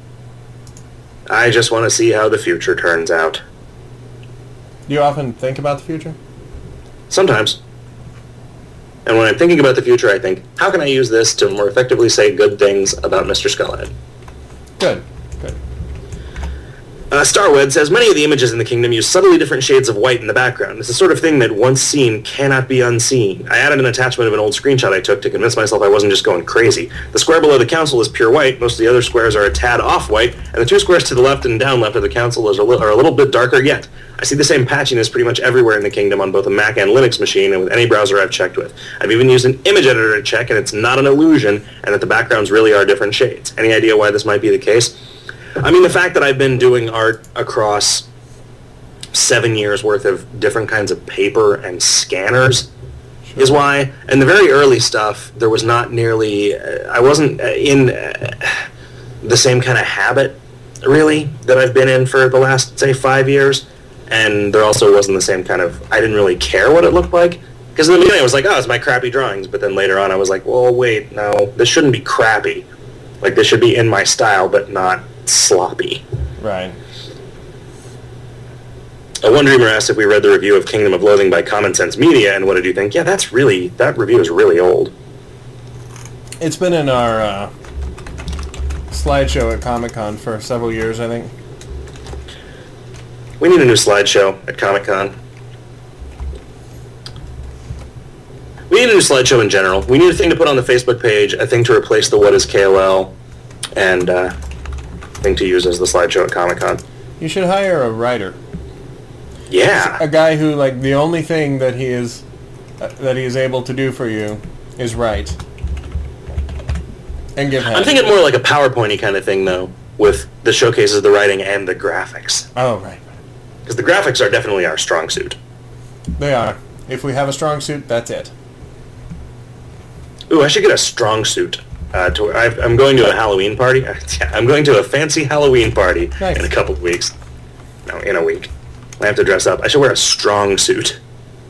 I just want to see how the future turns out. Do you often think about the future? Sometimes. And when I'm thinking about the future, I think, how can I use this to more effectively say good things about Mr. Skullhead? Good. Good. Starwed says, many of the images in the kingdom use subtly different shades of white in the background. It's the sort of thing that once seen cannot be unseen. I added an attachment of an old screenshot I took to convince myself I wasn't just going crazy. The square below the council is pure white, most of the other squares are a tad off-white, and the two squares to the left and down left of the council are a little bit darker yet. I see the same patchiness pretty much everywhere in the kingdom on both a Mac and Linux machine and with any browser I've checked with. I've even used an image editor to check, and it's not an illusion, and that the backgrounds really are different shades. Any idea why this might be the case? I mean, the fact that I've been doing art across 7 years worth of different kinds of paper and scanners is why. And the very early stuff, there was not nearly, I wasn't in the same kind of habit, really, that I've been in for the last, say, 5 years. And there also wasn't the same kind of, I didn't really care what it looked like. Because in the beginning I was like, oh, it's my crappy drawings. But then later on I was like, well, wait, no, this shouldn't be crappy. Like, this should be in my style, but not sloppy. Right. One Dreamer asked if we read the review of Kingdom of Loathing by Common Sense Media, and what did you think? Yeah, that review is really old. It's been in our slideshow at Comic-Con for several years, I think. We need a new slideshow at Comic-Con. We need a new slideshow in general. We need a thing to put on the Facebook page, a thing to replace the What is KOL, and thing to use as the slideshow at Comic-Con. You should hire a writer. Yeah. A guy who, like, the only thing that he is able to do for you is write. And give him. I'm thinking more like a PowerPoint-y kind of thing, though, with the showcases, the writing, and the graphics. Oh, right. Because the graphics are definitely our strong suit. They are. If we have a strong suit, that's it. Ooh, I should get a strong suit. I'm going to a Halloween party. I'm going to a fancy Halloween party in a couple of weeks. No, in a week. I have to dress up. I should wear a strong suit.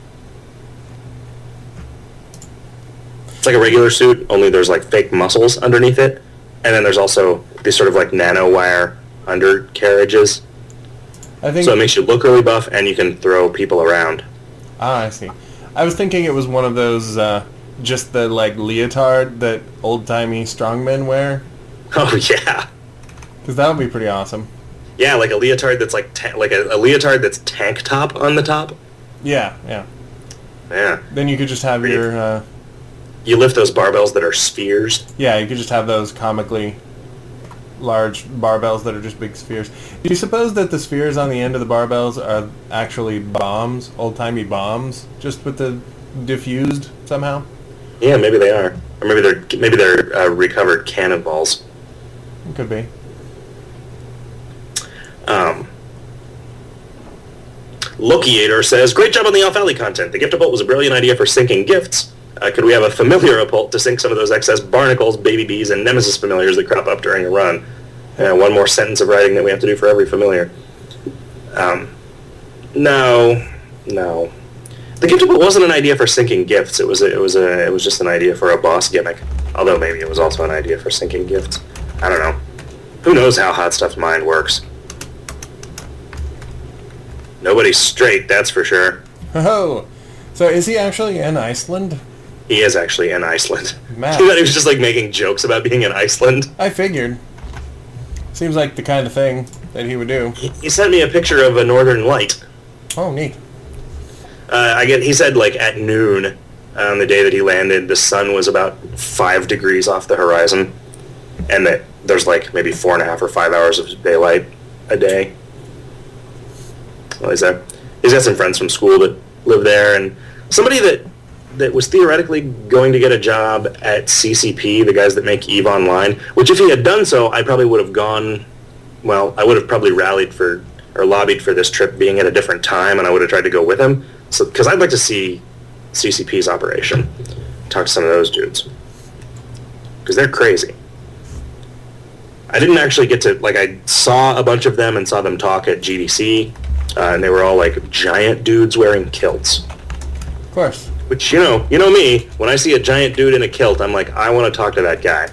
It's like a regular suit, only there's like fake muscles underneath it. And then there's also these sort of like nanowire undercarriages. So it makes you look really buff and you can throw people around. Ah, I see. I was thinking it was one of those, just the like leotard that old-timey strongmen wear. Oh, yeah. Because that would be pretty awesome. Yeah, like a leotard that's like a leotard that's tank top on the top. Yeah. Yeah. Then you could just have your... you lift those barbells that are spheres. Yeah, you could just have those comically large barbells that are just big spheres. Do you suppose that the spheres on the end of the barbells are actually bombs, old-timey bombs, just with the diffused somehow? Yeah, maybe they are. Or maybe they're recovered cannonballs. It could be. Lokiator says, great job on the Off Alley content. The Gift-A-Bolt was a brilliant idea for syncing gifts. Could we have a familiar Apult to sync some of those excess barnacles, baby bees, and nemesis familiars that crop up during a run? One more sentence of writing that we have to do for every familiar. No. The Gift-A-Bolt wasn't an idea for syncing gifts. It was just an idea for a boss gimmick. Although maybe it was also an idea for syncing gifts. I don't know. Who knows how Hot Stuff's mind works? Nobody's straight, that's for sure. Oh, so is he actually in Iceland? He is actually in Iceland. Matt. He thought he was just like making jokes about being in Iceland. I figured. Seems like the kind of thing that he would do. He sent me a picture of a northern light. Oh, neat. He said like at noon on the day that he landed, the sun was about 5 degrees off the horizon, and that there's like maybe 4.5 or 5 hours of daylight a day. Well, he's got some friends from school that live there, and somebody that was theoretically going to get a job at CCP, the guys that make EVE Online, which if he had done so, I probably would have gone, well, I would have probably rallied for, or lobbied for this trip being at a different time, and I would have tried to go with him, because I'd like to see CCP's operation, talk to some of those dudes, because they're crazy. I didn't actually get to, like, I saw a bunch of them and saw them talk at GDC, and they were all like giant dudes wearing kilts. Of course. Which, you know me, when I see a giant dude in a kilt, I'm like, I want to talk to that guy.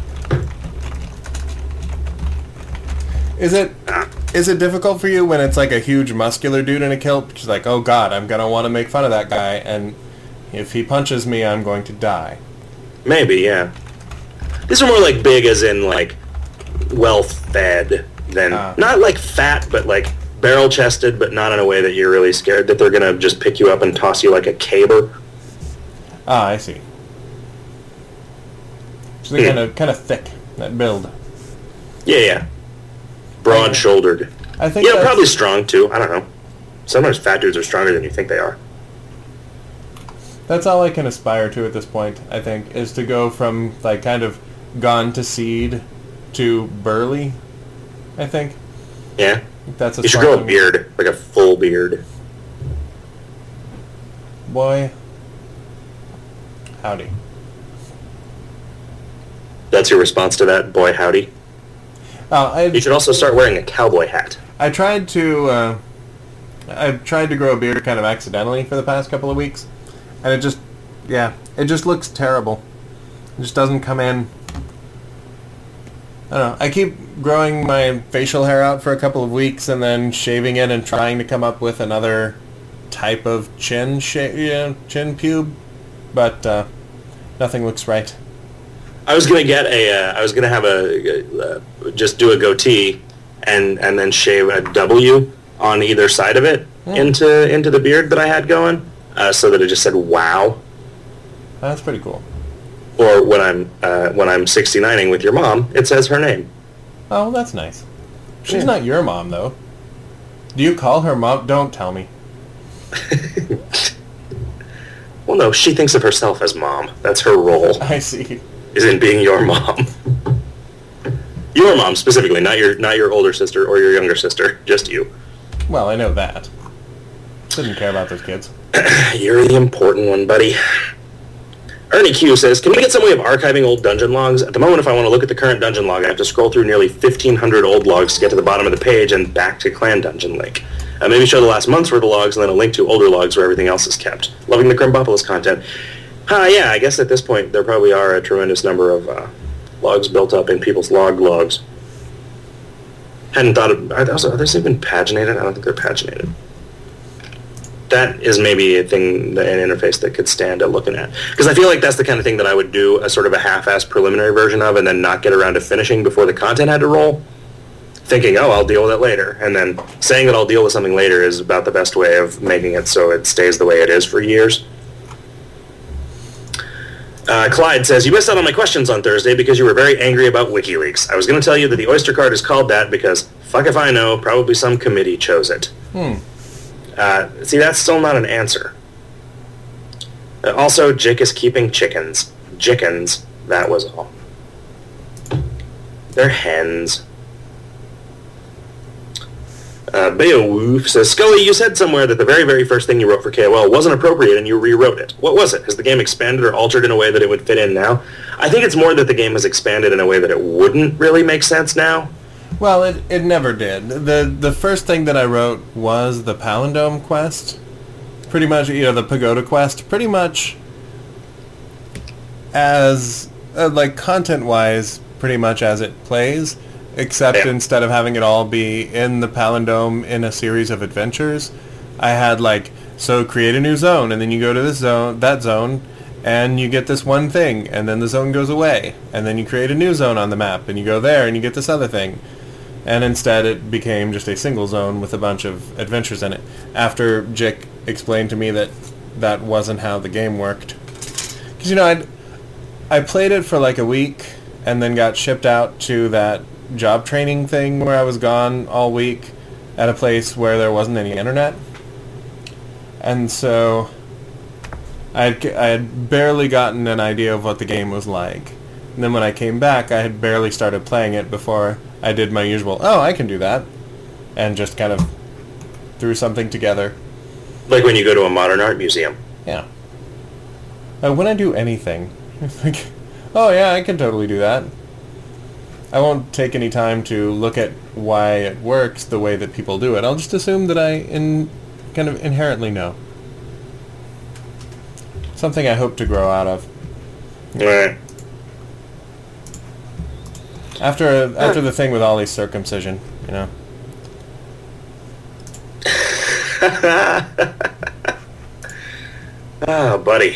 Is it difficult for you when it's like a huge muscular dude in a kilt? Just like, oh god, I'm going to want to make fun of that guy, and if he punches me, I'm going to die. Maybe, yeah. These are more like big as in like well-fed than not like fat, but like barrel-chested, but not in a way that you're really scared that they're gonna just pick you up and toss you like a caber. Ah, I see. So they're kind of thick, that build. Yeah. Broad-shouldered. I think probably strong too. I don't know. Sometimes fat dudes are stronger than you think they are. That's all I can aspire to at this point, I think, is to go from, like, kind of gone to seed to burly, I think. Yeah. That's you should grow a beard, like a full beard. Boy. Howdy. That's your response to that? Boy, howdy? You should also start wearing a cowboy hat. I tried to grow a beard kind of accidentally for the past couple of weeks. And it just looks terrible. It just doesn't come in. I don't know. I keep growing my facial hair out for a couple of weeks and then shaving it and trying to come up with another type of chin pube, but nothing looks right. I was gonna just do a goatee and then shave a W on either side of it into the beard that I had going. So that it just said "Wow." That's pretty cool. Or when I'm 69ing with your mom, it says her name. Oh, that's nice. She's not your mom, though. Do you call her mom? Don't tell me. Well, no, she thinks of herself as mom. That's her role. I see. Is in being your mom. Your mom specifically, not your older sister or your younger sister, just you. Well, I know that. Didn't care about those kids. You're the important one, buddy. Ernie Q says, can we get some way of archiving old dungeon logs? At the moment, if I want to look at the current dungeon log, I have to scroll through nearly 1,500 old logs to get to the bottom of the page and back to Clan Dungeon Link. Maybe show the last month's worth of logs and then a link to older logs where everything else is kept. Loving the Crimbopolis content. Yeah, I guess at this point there probably are a tremendous number of logs built up in people's logs. Hadn't thought of... Are those even paginated? I don't think they're paginated. That is maybe a thing, an interface that could stand at looking at. Because I feel like that's the kind of thing that I would do a sort of a half-assed preliminary version of and then not get around to finishing before the content had to roll. Thinking, I'll deal with it later. And then saying that I'll deal with something later is about the best way of making it so it stays the way it is for years. Clyde says, you missed out on my questions on Thursday because you were very angry about WikiLeaks. I was going to tell you that the Oyster card is called that because, fuck if I know, probably some committee chose it. See, that's still not an answer. Also, Jick is keeping chickens. Jickens, that was all. They're hens. Beowulf says, Scully, you said somewhere that the very, very first thing you wrote for KOL wasn't appropriate and you rewrote it. What was it? Has the game expanded or altered in a way that it would fit in now? I think it's more that the game has expanded in a way that it wouldn't really make sense now. Well, it never did. The first thing that I wrote was the Palindome quest. Pretty much, the Pagoda quest. Pretty much as, content-wise, pretty much as it plays. Except instead of having it all be in the Palindome in a series of adventures, I had so create a new zone, and then you go to this zone, that zone, and you get this one thing, and then the zone goes away, and then you create a new zone on the map, and you go there, and you get this other thing. And instead it became just a single zone with a bunch of adventures in it, after Jick explained to me that that wasn't how the game worked. Because, I played it for a week, and then got shipped out to that job training thing where I was gone all week at a place where there wasn't any internet. And so I had barely gotten an idea of what the game was like. And then when I came back, I had barely started playing it before I did my usual, I can do that, and just kind of threw something together. Like when you go to a modern art museum. Yeah. When I do anything, it's like, I can totally do that. I won't take any time to look at why it works the way that people do it. I'll just assume that I kind of inherently know. Something I hope to grow out of. Right. After the thing with Ollie's circumcision, Oh, buddy.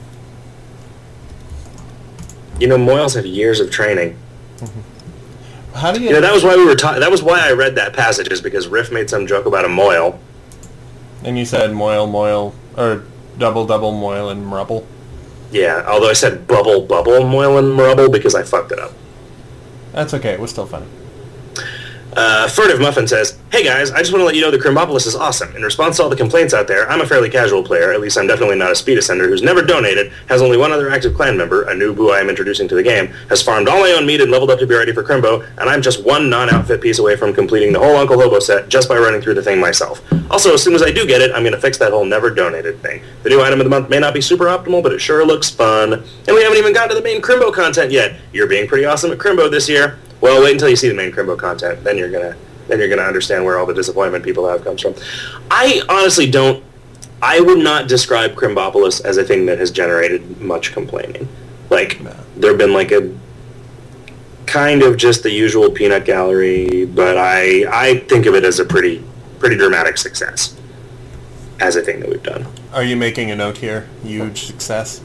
Moyles had years of training. How do you... You know, that was why we were that was why I read that passage, is because Riff made some joke about a moil. And you said moil, or double, moil, and mrubble. Yeah, although I said bubble, moil, and mrubble because I fucked it up. That's okay. It was still funny. Furtive Muffin says, "Hey guys, I just want to let you know that Crimbopolis is awesome. In response to all the complaints out there, I'm a fairly casual player, at least I'm definitely not a speed ascender who's never donated, has only one other active clan member, a noob who I am introducing to the game, has farmed all my own meat and leveled up to be ready for Crimbo, and I'm just one non-outfit piece away from completing the whole Uncle Hobo set just by running through the thing myself. Also, as soon as I do get it, I'm going to fix that whole never donated thing. The new item of the month may not be super optimal, but it sure looks fun. And we haven't even gotten to the main Crimbo content yet. You're being pretty awesome at Crimbo this year. Well, wait until you see the main Crimbo content, then you're gonna understand where all the disappointment people have comes from. I honestly I would not describe Crimbopolis as a thing that has generated much complaining. Like, there have been like a kind of just the usual peanut gallery, but I think of it as a pretty dramatic success as a thing that we've done. Are you making a note here? Huge success.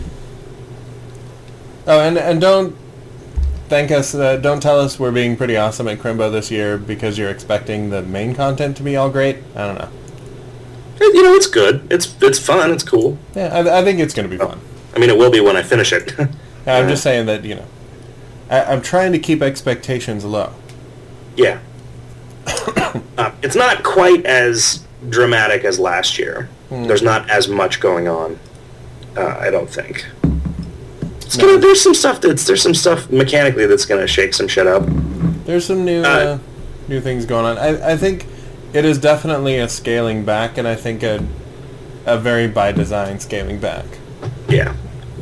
Oh, and don't thank us. Don't tell us we're being pretty awesome at Crimbo this year because you're expecting the main content to be all great. I don't know. You know, it's good. It's fun. It's cool. Yeah, I think it's going to be fun. I mean, it will be when I finish it. I'm just saying that, you know, I'm trying to keep expectations low. Yeah. It's not quite as dramatic as last year. There's not as much going on, I don't think. There's some stuff mechanically that's going to shake some shit up. There's some new things going on. I think it is definitely a scaling back, and I think a very by design scaling back. Yeah.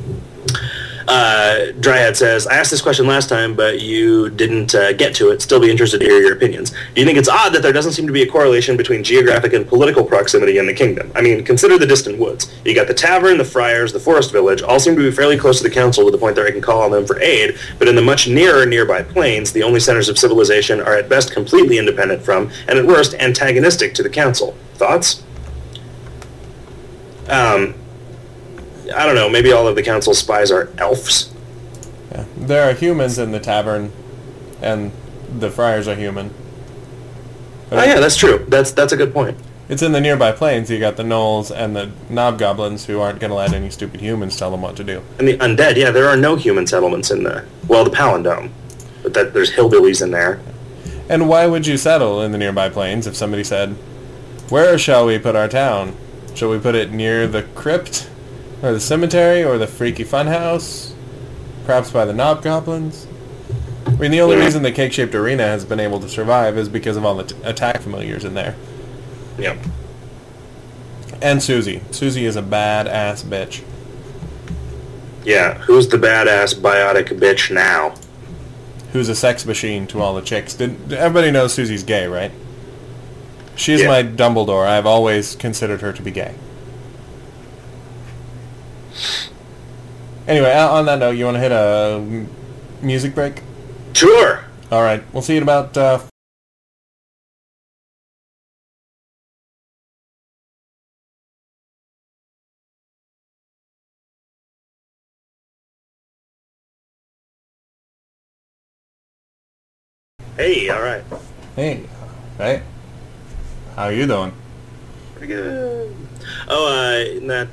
Dryad says, I asked this question last time, but you didn't get to it. Still be interested to hear your opinions. Do you think it's odd that there doesn't seem to be a correlation between geographic and political proximity in the kingdom? I mean, consider the distant woods. You got the tavern, the friars, the forest village, all seem to be fairly close to the council to the point that I can call on them for aid, but in the much nearby plains, the only centers of civilization are at best completely independent from, and at worst, antagonistic to the council. Thoughts? I don't know, maybe all of the council's spies are elves. Yeah. There are humans in the tavern, and the friars are human. But yeah, that's true. That's a good point. It's in the nearby plains. You got the gnolls and the knobgoblins who aren't going to let any stupid humans tell them what to do. And the undead, yeah, there are no human settlements in the Palindome. But there's hillbillies in there. And why would you settle in the nearby plains if somebody said, where shall we put our town? Shall we put it near the crypt? Or the cemetery, or the freaky funhouse, perhaps by the knobgoblins. I mean, the only reason the cake-shaped arena has been able to survive is because of all the attack familiars in there. Yep. And Susie. Susie is a badass bitch. Yeah, who's the badass biotic bitch now? Who's a sex machine to all the chicks. Everybody knows Susie's gay, right? She's my Dumbledore. I've always considered her to be gay. Anyway, on that note, you want to hit a music break? Sure. All right. We'll see you in about... Hey, all right. Hey. Hey. How you doing? Pretty good. Oh,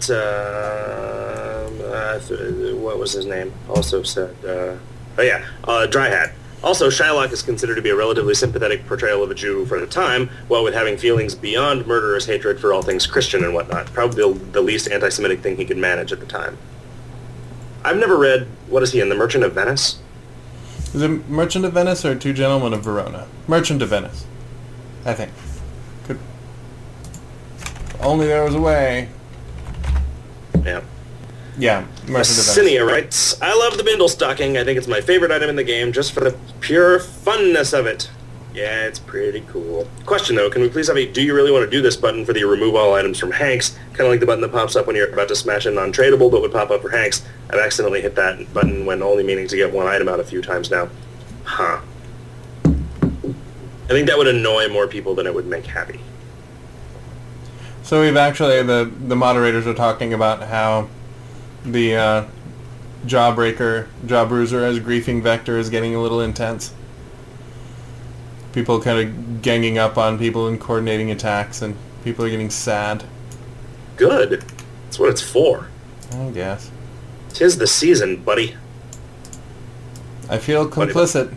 what was his name? Also said, Dry Hat. Also, Shylock is considered to be a relatively sympathetic portrayal of a Jew for the time, while with having feelings beyond murderous hatred for all things Christian and whatnot. Probably the least anti-Semitic thing he could manage at the time. I've never read, what is he, in The Merchant of Venice? Is it Merchant of Venice or Two Gentlemen of Verona? Merchant of Venice, I think. Could... Only there was a way. Yeah. Yeah, Merchant of Venice. Cinia writes, I love the Bindle stocking. I think it's my favorite item in the game just for the pure funness of it. Yeah, it's pretty cool. Question though, can we please have a do you really want to do this button for the remove all items from Hanks? Kind of like the button that pops up when you're about to smash a non-tradable but would pop up for Hanks. I've accidentally hit that button when only meaning to get one item out a few times now. Huh. I think that would annoy more people than it would make happy. So we've actually, the moderators are talking about how the Jawbreaker, Jawbruiser as griefing vector is getting a little intense. people kind of ganging up on people and coordinating attacks, and people are getting sad. Good. That's what it's for. I guess. 'Tis the season, buddy. I feel complicit.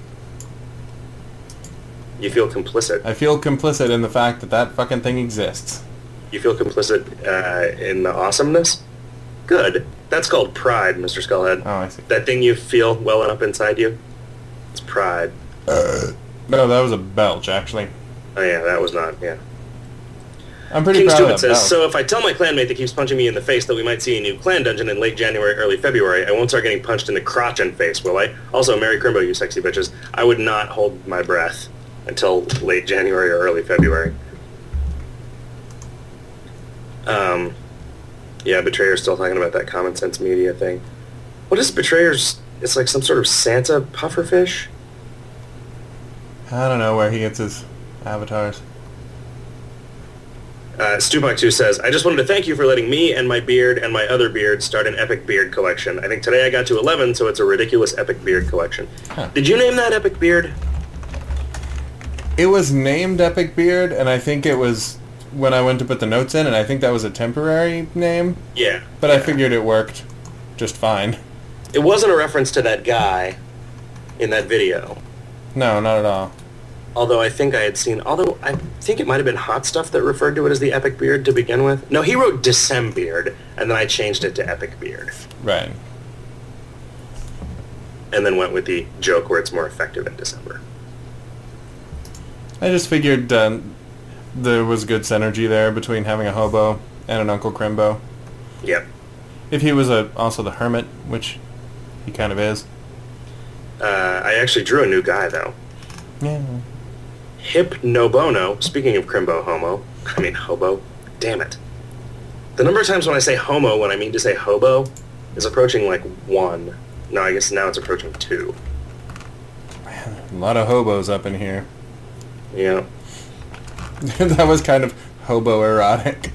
You feel complicit. I feel complicit in the fact that that fucking thing exists. You feel complicit in the awesomeness? Good. That's called pride, Mr. Skullhead. Oh, I see. That thing you feel welling up inside you? It's pride. No, that was a belch, actually. Oh yeah, that was not, yeah. I'm pretty King proud Stewart of that says, belch. so if I tell my clanmate that keeps punching me in the face that we might see a new clan dungeon in late January, early February, I won't start getting punched in the crotch and face, will I? Also, Merry Crimbo, you sexy bitches. I would not hold my breath until late January or early February. Yeah, Betrayer's still talking about that Common Sense Media thing. What is Betrayer's... It's like some sort of Santa pufferfish? I don't know where he gets his avatars. Stupak2 says, I just wanted to thank you for letting me and my beard and my other beard start an epic beard collection. I think today I got to 11, so it's a ridiculous epic beard collection. Huh. Did you name that epic beard? It was named Epic Beard, and I think it was when I went to put the notes in, and I think that was a temporary name. Yeah. But I figured it worked just fine. It wasn't a reference to that guy in that video. No, not at all. Although I think I think it might have been Hot Stuff that referred to it as the Epic Beard to begin with. No, he wrote Decembeard, and then I changed it to Epic Beard. Right. And then went with the joke where it's more effective in December. I just figured there was good synergy there between having a hobo and an Uncle Crimbo. Yep. If he was also the hermit, which he kind of is. I actually drew a new guy, though. Yeah. Hip No Bono, speaking of Crimbo hobo, damn it. The number of times when I say homo when I mean to say hobo is approaching like 1. No, I guess now it's approaching 2. Man, a lot of hobos up in here. Yeah. That was kind of hobo-erotic.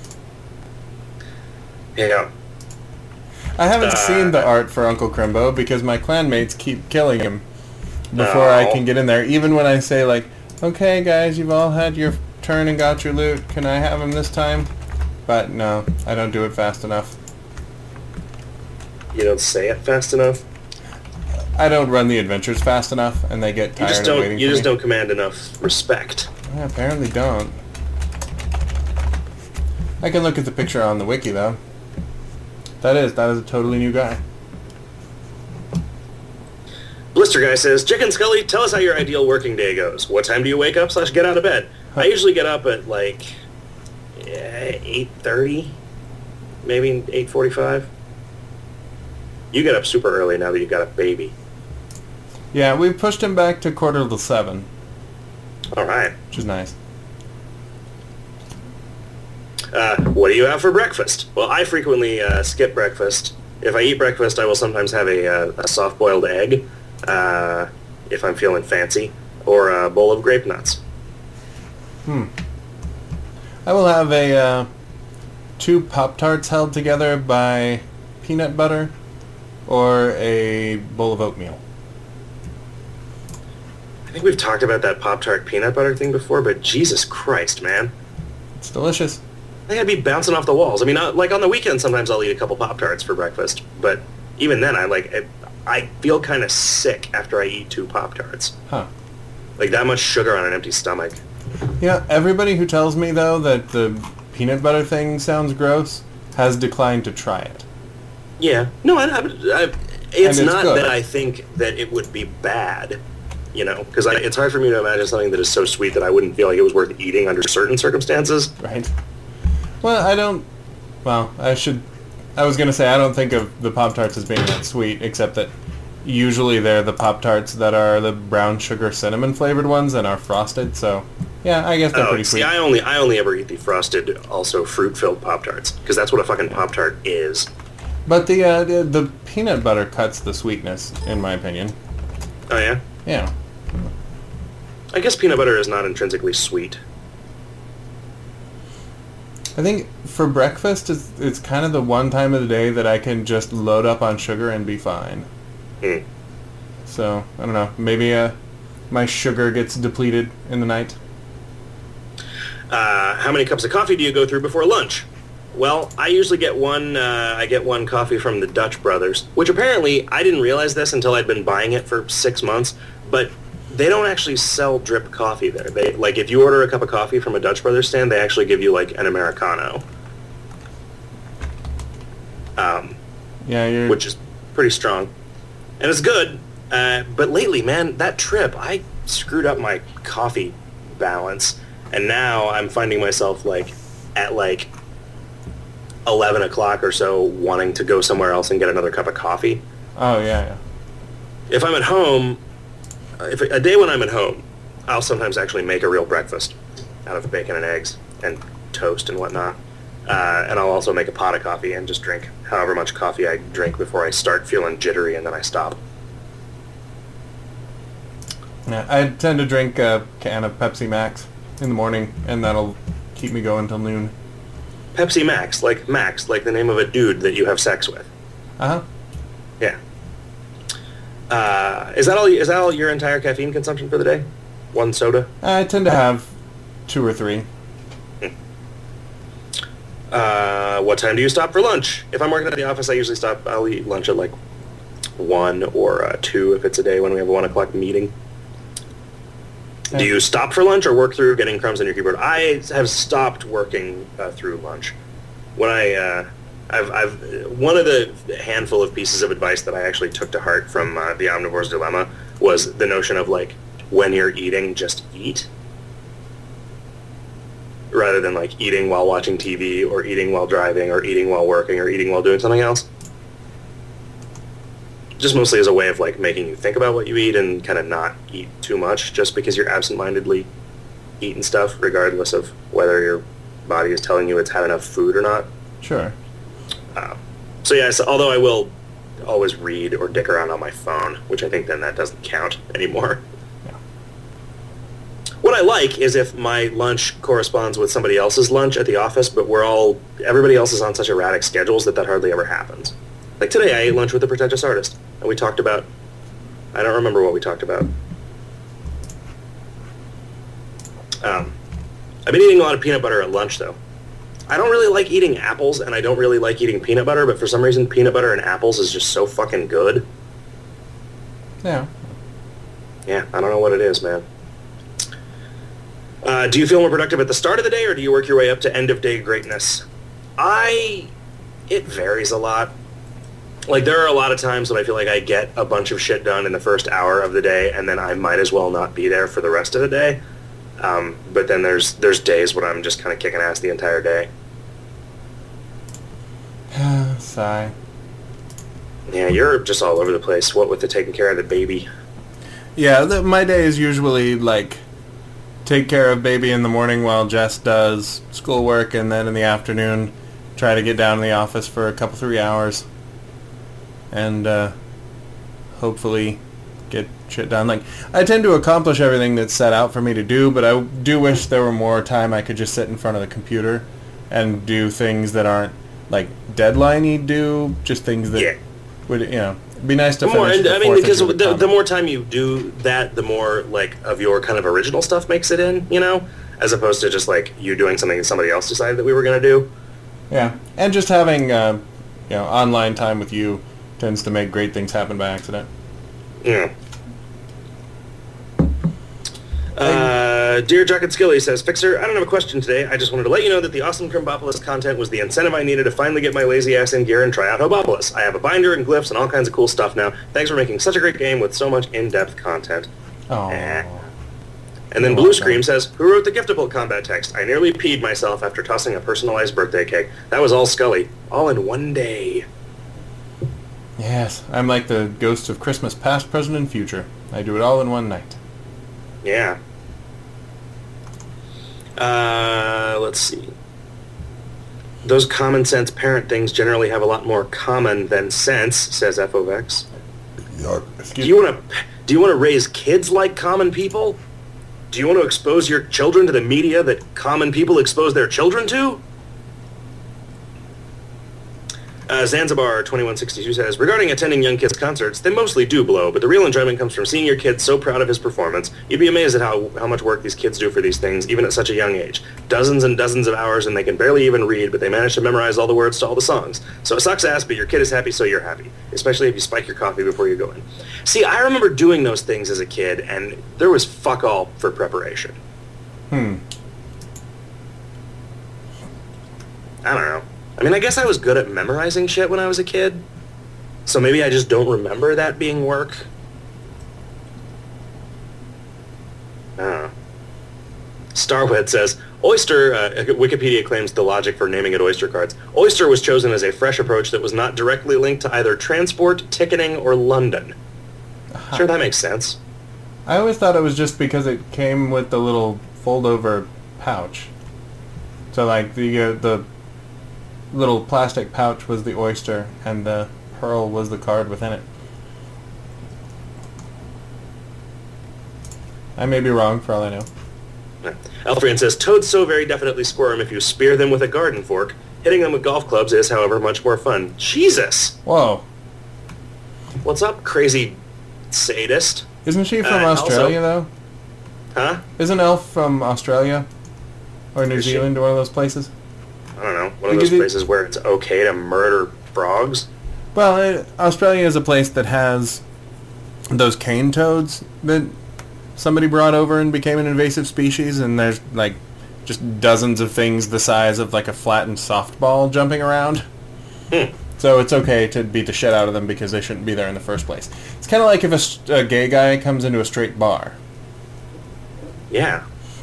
Yeah. I haven't seen the art for Uncle Crimbo because my clanmates keep killing him before I can get in there. Even when I say, like, okay, guys, you've all had your turn and got your loot. Can I have him this time? But no, I don't do it fast enough. You don't say it fast enough? I don't run the adventures fast enough, and they get tired of waiting You for just me. don't command enough respect. I apparently don't. I can look at the picture on the wiki, though. That is a totally new guy. Blister Guy says, Chicken Scully, tell us how your ideal working day goes. What time do you wake up / get out of bed? I usually get up at like 8:30, maybe 8:45. You get up super early now that you've got a baby. Yeah, we pushed him back to 6:45, All right. which is nice. What do you have for breakfast? Well, I frequently skip breakfast. If I eat breakfast, I will sometimes have a soft-boiled egg, if I'm feeling fancy, or a bowl of grape nuts. I will have 2 Pop-Tarts held together by peanut butter or a bowl of oatmeal. I think we've talked about that Pop-Tart peanut butter thing before, but Jesus Christ, man. It's delicious. They gotta be bouncing off the walls. I mean, like on the weekend, sometimes I'll eat a couple Pop-Tarts for breakfast, but even then, I feel kind of sick after I eat 2 Pop-Tarts. Huh. Like that much sugar on an empty stomach. Yeah, everybody who tells me, though, that the peanut butter thing sounds gross has declined to try it. Yeah. No, it's not good. that I think that it would be bad, you know, because it's hard for me to imagine something that is so sweet that I wouldn't feel like it was worth eating under certain circumstances. Right. Well, I was going to say I don't think of the Pop-Tarts as being that sweet, except that usually they're the Pop-Tarts that are the brown sugar cinnamon flavored ones and are frosted, so yeah, I guess they're pretty see, sweet. I only ever eat the frosted, also fruit-filled Pop-Tarts, because that's what a fucking Pop-Tart is. But the peanut butter cuts the sweetness, in my opinion. Oh, yeah? Yeah. I guess peanut butter is not intrinsically sweet. I think for breakfast, it's kind of the one time of the day that I can just load up on sugar and be fine. Hmm. So, I don't know, maybe my sugar gets depleted in the night. How many cups of coffee do you go through before lunch? Well, I usually get one. I get one coffee from the Dutch Brothers, which apparently I didn't realize this until I'd been buying it for 6 months. But they don't actually sell drip coffee there. They like if you order a cup of coffee from a Dutch Brothers stand, they actually give you like an Americano. Which is pretty strong, and it's good. But lately, man, that trip, I screwed up my coffee balance, and now I'm finding myself like at like 11 o'clock or so wanting to go somewhere else and get another cup of coffee. Oh, yeah. If I'm at home, if a day when I'm at home, I'll sometimes actually make a real breakfast out of bacon and eggs and toast and whatnot. And I'll also make a pot of coffee and just drink however much coffee I drink before I start feeling jittery, and then I stop. Yeah, I tend to drink a can of Pepsi Max in the morning, and that'll keep me going till noon. Pepsi Max, like the name of a dude that you have sex with. Uh-huh. Yeah. Is that all your entire caffeine consumption for the day? One soda? I tend to have 2 or 3. What time do you stop for lunch? If I'm working at the office, I'll eat lunch at like 1 or 2 if it's a day when we have a 1 o'clock meeting. Do you stop for lunch or work through getting crumbs on your keyboard? I have stopped working through lunch. When I've one of the handful of pieces of advice that I actually took to heart from the Omnivore's Dilemma was the notion of like, when you're eating, just eat. Rather than like eating while watching TV or eating while driving or eating while working or eating while doing something else. Just mostly as a way of like making you think about what you eat and kind of not eat too much just because you're absent-mindedly eating stuff regardless of whether your body is telling you it's had enough food or not. Sure. Although I will always read or dick around on my phone, which I think then that doesn't count anymore. Yeah. What I like is if my lunch corresponds with somebody else's lunch at the office, but everybody else is on such erratic schedules that hardly ever happens. Like today I ate lunch with a pretentious artist, and we talked about, I don't remember what we talked about. I've been eating a lot of peanut butter at lunch, though. I don't really like eating apples, and I don't really like eating peanut butter, but for some reason peanut butter and apples is just so fucking good. Yeah. Yeah, I don't know what it is, man. Do you feel more productive at the start of the day, or do you work your way up to end-of-day greatness? It varies a lot. Like, there are a lot of times when I feel like I get a bunch of shit done in the first hour of the day, and then I might as well not be there for the rest of the day. But then there's days when I'm just kind of kicking ass the entire day. Sigh. Yeah, you're just all over the place. What with the taking care of the baby? Yeah, my day is usually, like, take care of baby in the morning while Jess does schoolwork, and then in the afternoon try to get down to the office for a couple, 3 hours. And hopefully get shit done. Like, I tend to accomplish everything that's set out for me to do, but I do wish there were more time I could just sit in front of the computer and do things that aren't, like, deadline-y do, just things that would, it'd be nice to finish because the more time you do that, the more, like, of your kind of original stuff makes it in, as opposed to just, like, you doing something that somebody else decided that we were going to do. Yeah, and just having, online time with you tends to make great things happen by accident. Yeah. Dear Jock and Skilly says, Fixer, I don't have a question today. I just wanted to let you know that the awesome Crimbopolis content was the incentive I needed to finally get my lazy ass in gear and try out Hobopolis. I have a binder and glyphs and all kinds of cool stuff now. Thanks for making such a great game with so much in-depth content. Oh. And then Blue Scream says, who wrote the Giftable combat text? I nearly peed myself after tossing a personalized birthday cake. That was all Scully. All in one day. Yes, I'm like the ghost of Christmas past, present, and future. I do it all in one night. Yeah. Let's see. Those common sense parent things generally have a lot more common than sense, says FOVX. Do you want to raise kids like common people? Do you want to expose your children to the media that common people expose their children to? Zanzibar 2162 says, regarding attending young kids' concerts, they mostly do blow, but the real enjoyment comes from seeing your kid so proud of his performance. You'd be amazed at how much work these kids do for these things, even at such a young age. Dozens and dozens of hours, and they can barely even read, but they manage to memorize all the words to all the songs. So it sucks ass, but your kid is happy, so you're happy, especially if you spike your coffee before you go in. See, I remember doing those things as a kid, and there was fuck all for preparation. I don't know. I mean, I guess I was good at memorizing shit when I was a kid, so maybe I just don't remember that being work. I don't know. Starwed says, Oyster, Wikipedia claims the logic for naming it Oyster cards. Oyster was chosen as a fresh approach that was not directly linked to either transport, ticketing, or London. Sure, that makes sense. I always thought it was just because it came with the little fold-over pouch. So, like, the little plastic pouch was the Oyster, and the pearl was the card within it. I may be wrong, for all I know. Alfrian says, toads so very definitely squirm if you spear them with a garden fork. Hitting them with golf clubs is, however, much more fun. Jesus! Whoa. What's up, crazy sadist? Isn't she from Australia, though? Huh? Isn't Elf from Australia? Or New Is she? Zealand, or one of those places? I don't know. One of those places where it's okay to murder frogs? Well, Australia is a place that has those cane toads that somebody brought over and became an invasive species, and there's, like, just dozens of things the size of, like, a flattened softball jumping around. So it's okay to beat the shit out of them because they shouldn't be there in the first place. It's kind of like if a gay guy comes into a straight bar. Yeah.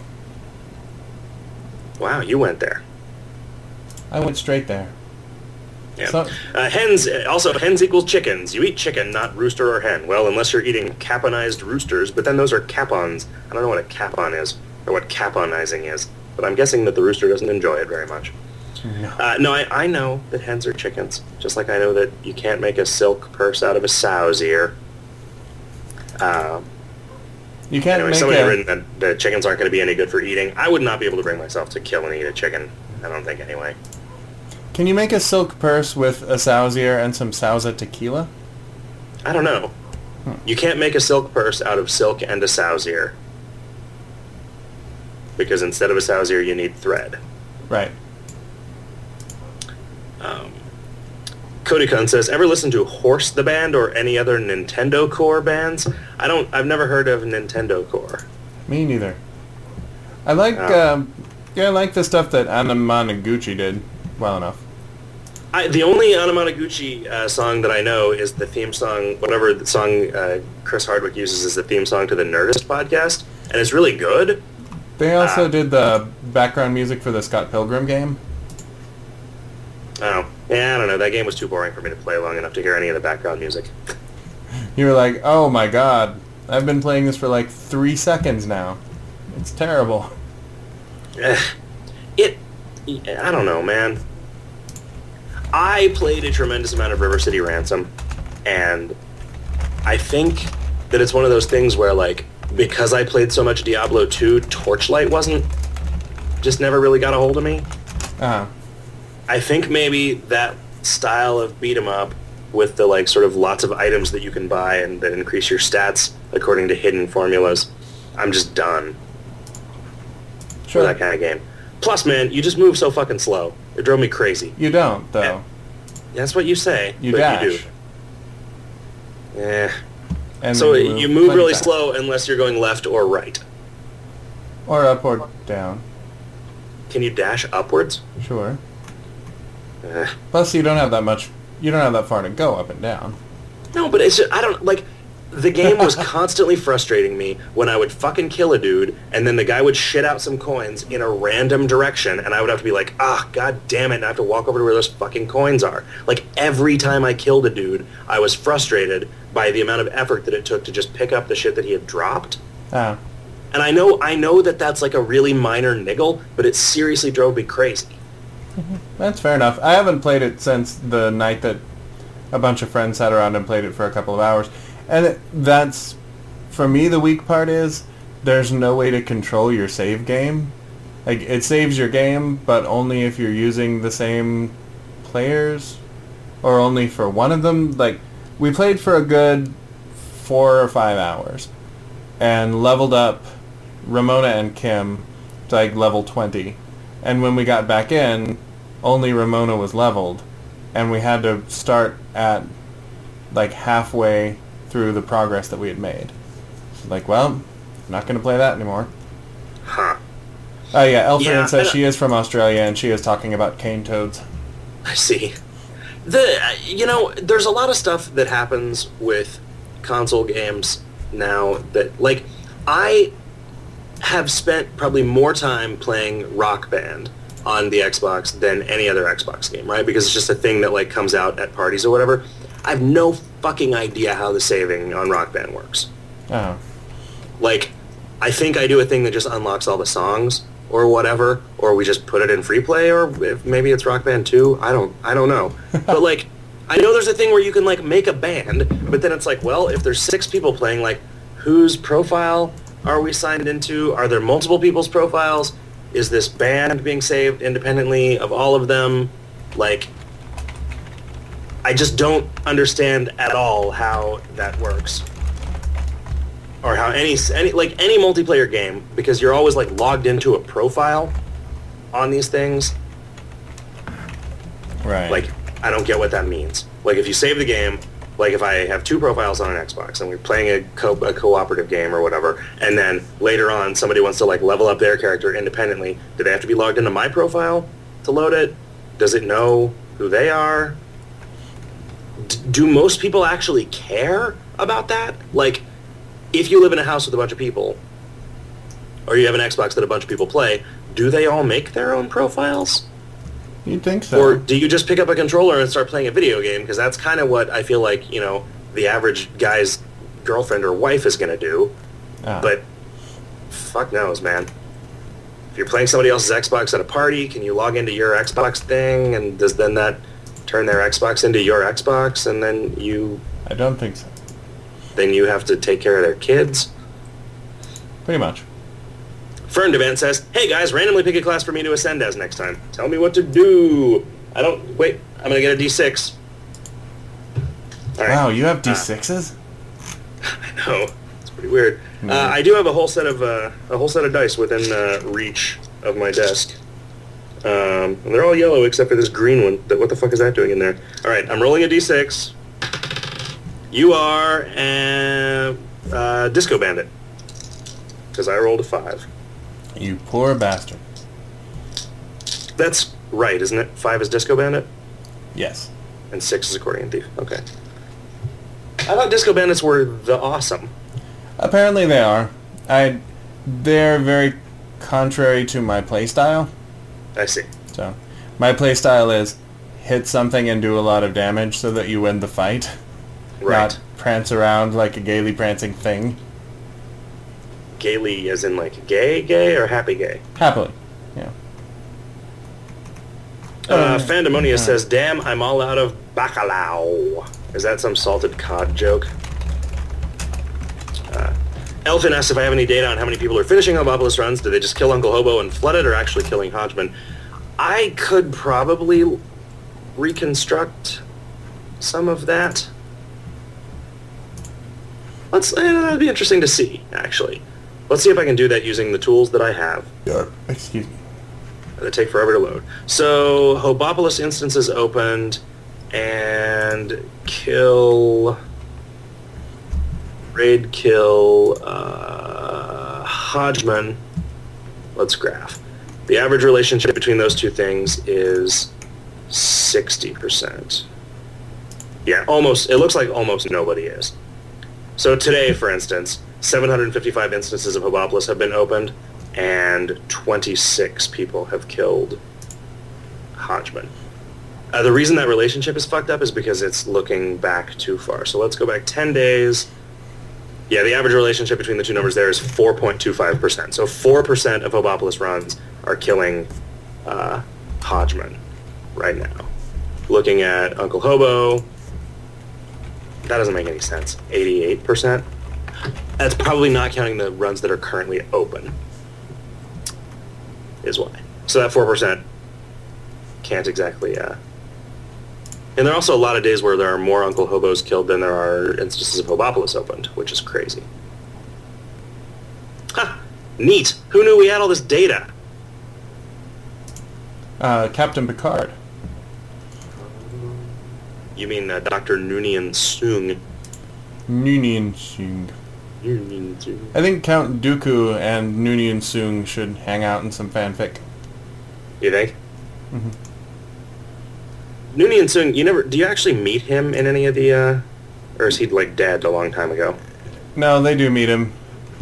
Wow, you went there. I went straight there. Yeah. So, Hens equals chickens. You eat chicken, not rooster or hen. Well, unless you're eating caponized roosters, but then those are capons. I don't know what a capon is, or what caponizing is, but I'm guessing that the rooster doesn't enjoy it very much. No, I know that hens are chickens, just like I know that you can't make a silk purse out of a sow's ear. you can't Anyway, make somebody had a... written that the chickens aren't going to be any good for eating. I would not be able to bring myself to kill and eat a chicken. I don't think, anyway. Can you make a silk purse with a sow's ear and some Sauza tequila? I don't know. You can't make a silk purse out of silk and a sow's ear. Because instead of a sow's ear, you need thread. Right. Cody Kun says, ever listen to Horse the Band or any other Nintendo Core bands? I've never heard of Nintendo Core. Me neither. I like, I like the stuff that Anamanaguchi did well enough. The only Anamanaguchi song that I know is the theme song, whatever the song Chris Hardwick uses as the theme song to the Nerdist podcast, and it's really good. They also did the background music for the Scott Pilgrim game. Oh, yeah, I don't know. That game was too boring for me to play long enough to hear any of the background music. You were like, oh my god, I've been playing this for like 3 seconds now. It's terrible. I don't know, man. I played a tremendous amount of River City Ransom, and I think that it's one of those things where, like, because I played so much Diablo 2, Torchlight just never really got a hold of me. Uh-huh. I think maybe that style of beat 'em up with the, like, sort of lots of items that you can buy and that increase your stats according to hidden formulas, I'm just done Sure. for that kind of game. Plus, man, you just move so fucking slow. It drove me crazy. You don't, though. Yeah. That's what you say, You but dash. you do. Yeah. And So then you move like really that. slow unless you're going left or right. Or up or down. Can you dash upwards? Sure. Eh. Plus, you don't have that far to go up and down. No, but it's just, I don't, like, the game was constantly frustrating me when I would fucking kill a dude, and then the guy would shit out some coins in a random direction, and I would have to be like, god damn it, and I have to walk over to where those fucking coins are. Like, every time I killed a dude, I was frustrated by the amount of effort that it took to just pick up the shit that he had dropped. Ah. And I know that that's like a really minor niggle, but it seriously drove me crazy. That's fair enough. I haven't played it since the night that a bunch of friends sat around and played it for a couple of hours. And that's, for me, the weak part is there's no way to control your save game. Like, it saves your game, but only if you're using the same players or only for one of them. Like, we played for a good 4 or 5 hours and leveled up Ramona and Kim to like level 20. And when we got back in, only Ramona was leveled, and we had to start at like halfway through the progress that we had made. So like, well, I'm not going to play that anymore. Huh. Oh yeah, Elfrian Yeah, says she is from Australia and she is talking about cane toads. I see. There's a lot of stuff that happens with console games now that, like, I have spent probably more time playing Rock Band on the Xbox than any other Xbox game, right? Because it's just a thing that, like, comes out at parties or whatever. I have no fucking idea how the saving on Rock Band works. Oh. Like, I think I do a thing that just unlocks all the songs or whatever, or we just put it in free play, or if maybe it's Rock Band 2. I don't know. But, like, I know there's a thing where you can, like, make a band, but then it's like, well, if there's 6 people playing, like, whose profile are we signed into? Are there multiple people's profiles? Is this band being saved independently of all of them? Like, I just don't understand at all how that works. Or how any multiplayer game, because you're always like logged into a profile on these things. Right. Like, I don't get what that means. Like, if you save the game, like if I have 2 profiles on an Xbox and we're playing a cooperative game or whatever, and then later on somebody wants to like level up their character independently, do they have to be logged into my profile to load it? Does it know who they are? Do most people actually care about that? Like, if you live in a house with a bunch of people, or you have an Xbox that a bunch of people play, do they all make their own profiles? You'd think so. Or do you just pick up a controller and start playing a video game? Because that's kind of what I feel like, the average guy's girlfriend or wife is going to do. Ah. But fuck knows, man. If you're playing somebody else's Xbox at a party, can you log into your Xbox thing? And does then that turn their Xbox into your Xbox? And then I don't think so. Then you have to take care of their kids? Pretty much. Fern Devant says, hey guys, randomly pick a class for me to ascend as next time. Tell me what to do. I'm going to get a D6. All right. Wow, you have D6s? I know. It's pretty weird. I do have a whole set of dice within reach of my desk. And they're all yellow except for this green one. What the fuck is that doing in there? All right, I'm rolling a D6. You are a Disco Bandit. Because I rolled a 5. You poor bastard. That's right, isn't it? 5 is Disco Bandit? Yes. And 6 is Accordion Thief. Okay. I thought Disco Bandits were the awesome. Apparently they are. They're very contrary to my playstyle. I see. So, my playstyle is hit something and do a lot of damage so that you win the fight. Right. Not prance around like a gaily prancing thing. Gaily as in like gay or happy gay? Happily. Yeah. Fandamonia says, damn, I'm all out of bacalao. Is that some salted cod joke? Elfin asks if I have any data on how many people are finishing Hobopolis runs. Do they just kill Uncle Hobo and flood it, or actually killing Hodgman? I could probably reconstruct some of that. That'd be interesting to see, actually. Let's see if I can do that using the tools that I have. Yeah. Excuse me. That take forever to load. So, Hobopolis instances opened, and raid kill Hodgman. Let's graph. The average relationship between those two things is 60%. Yeah, almost. It looks like almost nobody is. So today, for instance, 755 instances of Hobopolis have been opened, and 26 people have killed Hodgman. The reason that relationship is fucked up is because it's looking back too far. So let's go back 10 days. Yeah, the average relationship between the two numbers there is 4.25%. So 4% of Hobopolis runs are killing Hodgman right now. Looking at Uncle Hobo, that doesn't make any sense. 88%? That's probably not counting the runs that are currently open, is why. So that 4% can't exactly And there are also a lot of days where there are more Uncle Hobos killed than there are instances of Hobopolis opened, which is crazy. Huh. Neat. Who knew we had all this data? Captain Picard. You mean Dr. Noonien Soong? Noonien Soong. Noonien Soong. I think Count Dooku and Noonien Soong should hang out in some fanfic. You think? Mm-hmm. Noonien Soong, do you actually meet him in any of the, or is he, like, dead a long time ago? No, they do meet him.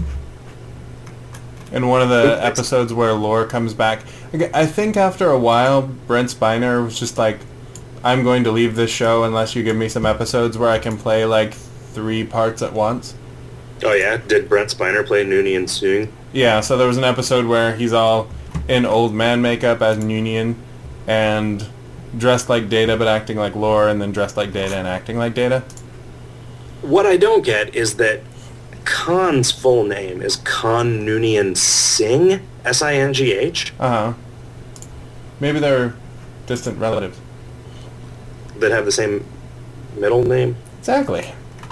In one of the episodes where Lore comes back. I think after a while, Brent Spiner was just like, I'm going to leave this show unless you give me some episodes where I can play, like, 3 parts at once. Oh, yeah? Did Brent Spiner play Noonien Soong? Yeah, so there was an episode where he's all in old man makeup as Noonien, and dressed like Data but acting like Lore, and then dressed like Data and acting like Data. What I don't get is that Khan's full name is Khan Noonien Singh, S-I-N-G-H. Uh-huh. Maybe they're distant relatives. That have the same middle name? Exactly.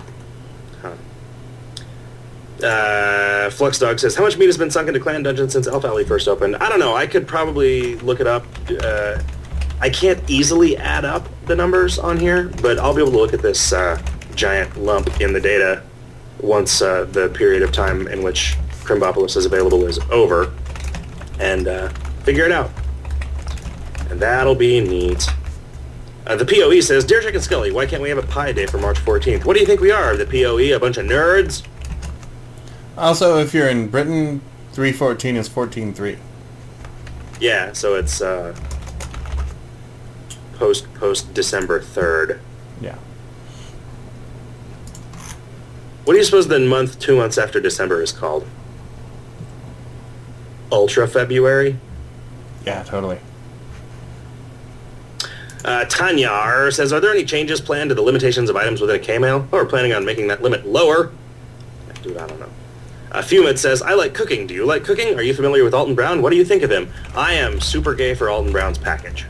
Flux Dog says, how much meat has been sunk into Clan Dungeon since Elf Alley first opened? I don't know. I could probably look it up. I can't easily add up the numbers on here, but I'll be able to look at this giant lump in the data once the period of time in which Crimbopolis is available is over, and figure it out. And that'll be neat. The POE says, Dear Chicken Scully, why can't we have a pie day for March 14th? What do you think we are, the POE, a bunch of nerds? Also, if you're in Britain, 314 is 14-3. Yeah, so it's post December 3rd. Yeah. What do you suppose the month 2 months after December is called? Ultra February? Yeah, totally. Tanyar says, are there any changes planned to the limitations of items within a K-mail? Or planning on making that limit lower? Dude, I don't know. Fumid says, I like cooking. Do you like cooking? Are you familiar with Alton Brown? What do you think of him? I am super gay for Alton Brown's package.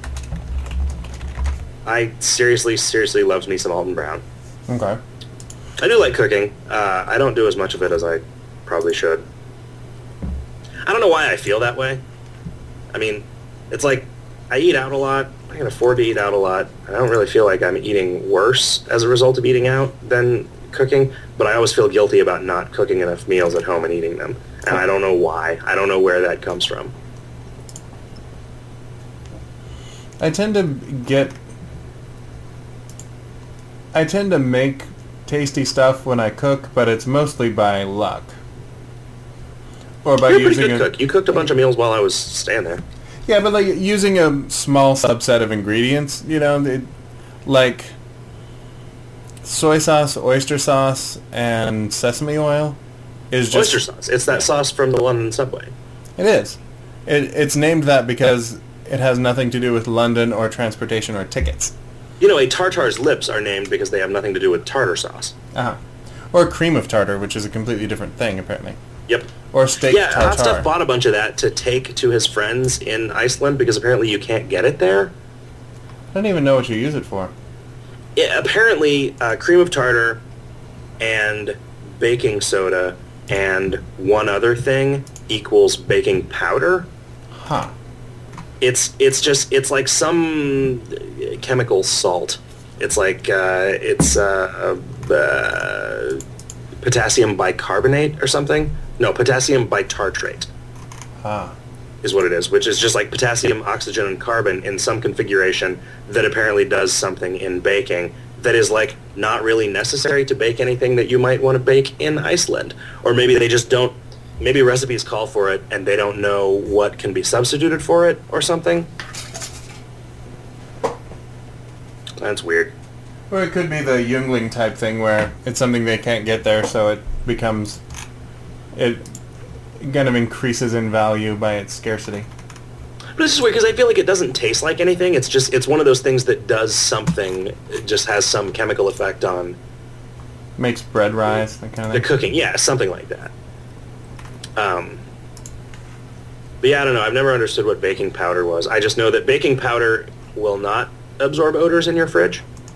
I seriously loves me some Alton Brown. Okay. I do like cooking. I don't do as much of it as I probably should. I don't know why I feel that way. I mean, it's like, I eat out a lot. I can afford to eat out a lot. I don't really feel like I'm eating worse as a result of eating out than cooking, but I always feel guilty about not cooking enough meals at home and eating them. And I don't know why. I don't know where that comes from. I tend to make tasty stuff when I cook, but it's mostly by luck. Or by You're a using pretty good cook. You cooked a bunch of meals while I was staying there. Yeah, but like using a small subset of ingredients, like soy sauce, oyster sauce, and sesame oil is just... Oyster sauce. It's that sauce from the London subway. It is. It's named that because it has nothing to do with London or transportation or tickets. A tartar's lips are named because they have nothing to do with tartar sauce. Uh-huh. Or cream of tartar, which is a completely different thing, apparently. Yep. Or steak tartar. Hot Stuff bought a bunch of that to take to his friends in Iceland because apparently you can't get it there. I don't even know what you use it for. Yeah, apparently cream of tartar and baking soda and one other thing equals baking powder. Huh. It's like some chemical salt. It's like potassium bicarbonate or something. No, potassium bitartrate. Huh. Is what it is, which is just like potassium, oxygen, and carbon in some configuration that apparently does something in baking that is like not really necessary to bake anything that you might want to bake in Iceland. Or maybe they just don't, maybe recipes call for it and they don't know what can be substituted for it or something. That's weird. Or it could be the Jungling type thing where it's something they can't get there, so it kind of increases in value by its scarcity. But this is weird because I feel like it doesn't taste like anything. It's one of those things that does something. It just has some chemical effect on... Makes bread rise, that kind of thing. The cooking, yeah, something like that. But yeah, I don't know. I've never understood what baking powder was. I just know that baking powder will not absorb odors in your fridge.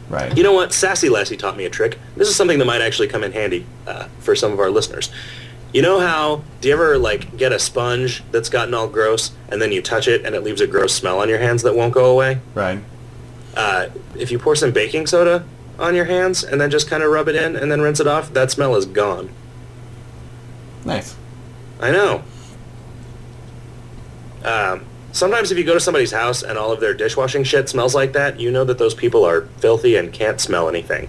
Right. You know what? Sassy Lassie taught me a trick. This is something that might actually come in handy for some of our listeners. You know how, do you ever, like, get a sponge that's gotten all gross, and then you touch it, and it leaves a gross smell on your hands that won't go away? Right. If you pour some baking soda on your hands, and then just kind of rub it in, and then rinse it off, that smell is gone. Nice. I know. Sometimes if you go to somebody's house and all of their dishwashing shit smells like that, you know that those people are filthy and can't smell anything.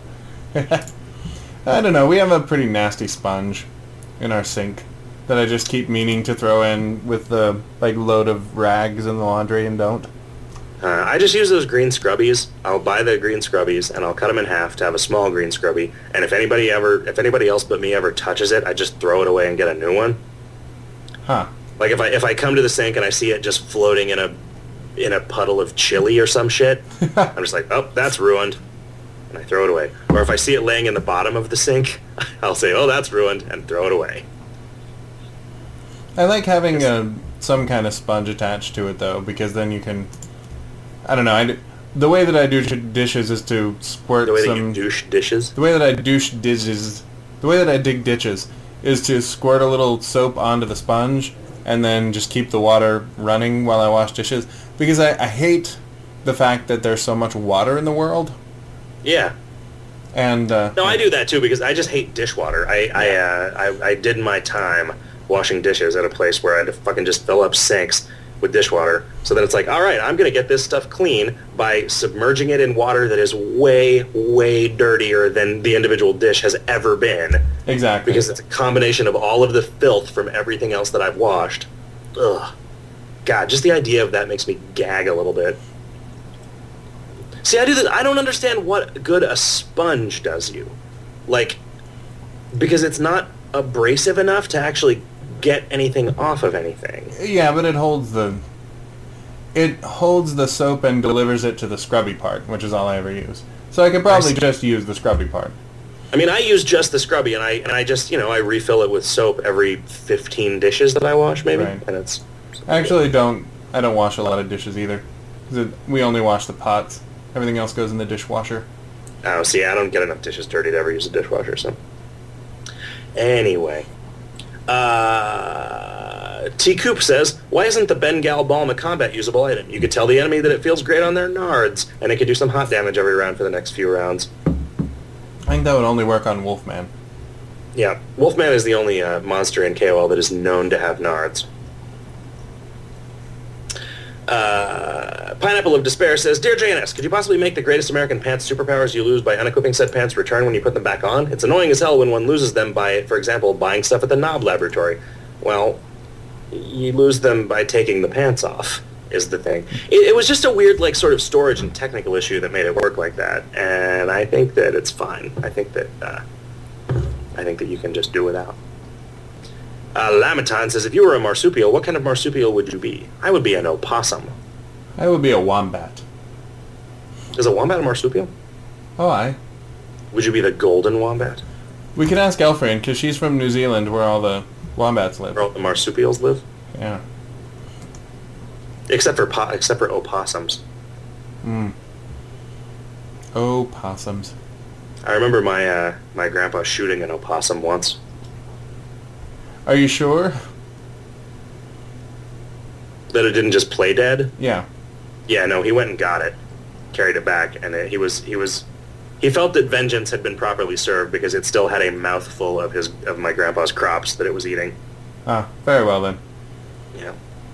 I don't know. We have a pretty nasty sponge in our sink that I just keep meaning to throw in with the load of rags in the laundry and don't. I just use those green scrubbies. I'll buy the green scrubbies and I'll cut them in half to have a small green scrubby. And if anybody else but me ever touches it, I just throw it away and get a new one. Huh. Like if I come to the sink and I see it just floating in a puddle of chili or some shit, I'm just like, oh, that's ruined, and I throw it away. Or if I see it laying in the bottom of the sink, I'll say, oh, that's ruined, and throw it away. I like having some kind of sponge attached to it though, because then you can. I don't know. The way that I do dishes is to squirt The way some. that you douche dishes. The way that I douche dishes. The way that I dig ditches is to squirt a little soap onto the sponge and then just keep the water running while I wash dishes. Because I hate the fact that there's so much water in the world. Yeah. And No, I do that too because I just hate dishwater. I did my time washing dishes at a place where I had to fucking just fill up sinks with dishwater. So then it's like, all right, I'm going to get this stuff clean by submerging it in water that is way, way dirtier than the individual dish has ever been. Exactly. Because it's a combination of all of the filth from everything else that I've washed. Ugh. God, just the idea of that makes me gag a little bit. See, I do this. I don't understand what good a sponge does you. Like, because it's not abrasive enough to actually get anything off of anything. Yeah, but it holds the soap and delivers it to the scrubby part, which is all I ever use. So I could probably just use the scrubby part. I mean, I use just the scrubby, and I just, I refill it with soap every 15 dishes that I wash, maybe. Right. And it's... I actually don't wash a lot of dishes either. 'Cause we only wash the pots. Everything else goes in the dishwasher. Oh, see, I don't get enough dishes dirty to ever use a dishwasher, so... Anyway. T. Coop says, why isn't the Bengal Balm a combat usable item? You could tell the enemy that it feels great on their nards, and it could do some hot damage every round for the next few rounds. I think that would only work on Wolfman. Yeah, Wolfman is the only monster in KOL that is known to have nards. Pineapple of Despair says, Dear JNS, could you possibly make the greatest American pants superpowers you lose by unequipping said pants return when you put them back on? It's annoying as hell when one loses them by, for example, buying stuff at the Knob Laboratory. Well, you lose them by taking the pants off, is the thing. It was just a weird, sort of storage and technical issue that made it work like that, and I think that it's fine. I think that you can just do without. Lamaton says, if you were a marsupial, what kind of marsupial would you be? I would be an opossum. I would be a wombat. Is a wombat a marsupial? Oh, aye. Would you be the golden wombat? We could ask Elfrine, because she's from New Zealand, where all the wombats live. Where all the marsupials live? Yeah. Except for opossums. Opossums. I remember my grandpa shooting an opossum once. Are you sure? That it didn't just play dead? Yeah. Yeah, no, he went and got it, carried it back, and he felt that vengeance had been properly served because it still had a mouthful of my grandpa's crops that it was eating. Ah, very well then. Yeah.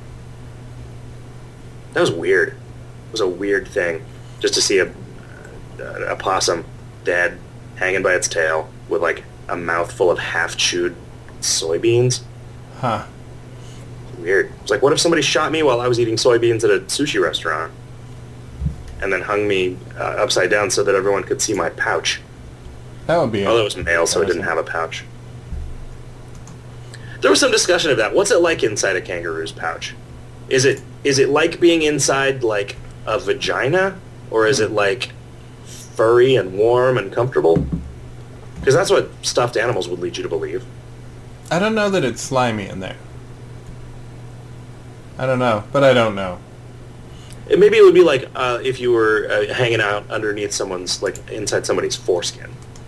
That was weird. It was a weird thing, just to see a possum dead, hanging by its tail, with a mouthful of half-chewed soybeans. Huh. Weird. It's like, what if somebody shot me while I was eating soybeans at a sushi restaurant? And then hung me upside down so that everyone could see my pouch. That would be... Although it was male, so it didn't have a pouch. There was some discussion of that. What's it like inside a kangaroo's pouch? Is it like being inside, a vagina? Or is it, furry and warm and comfortable? Because that's what stuffed animals would lead you to believe. I don't know that it's slimy in there. I don't know, but I don't know. Maybe it would be like if you were hanging out underneath someone's, like inside somebody's foreskin.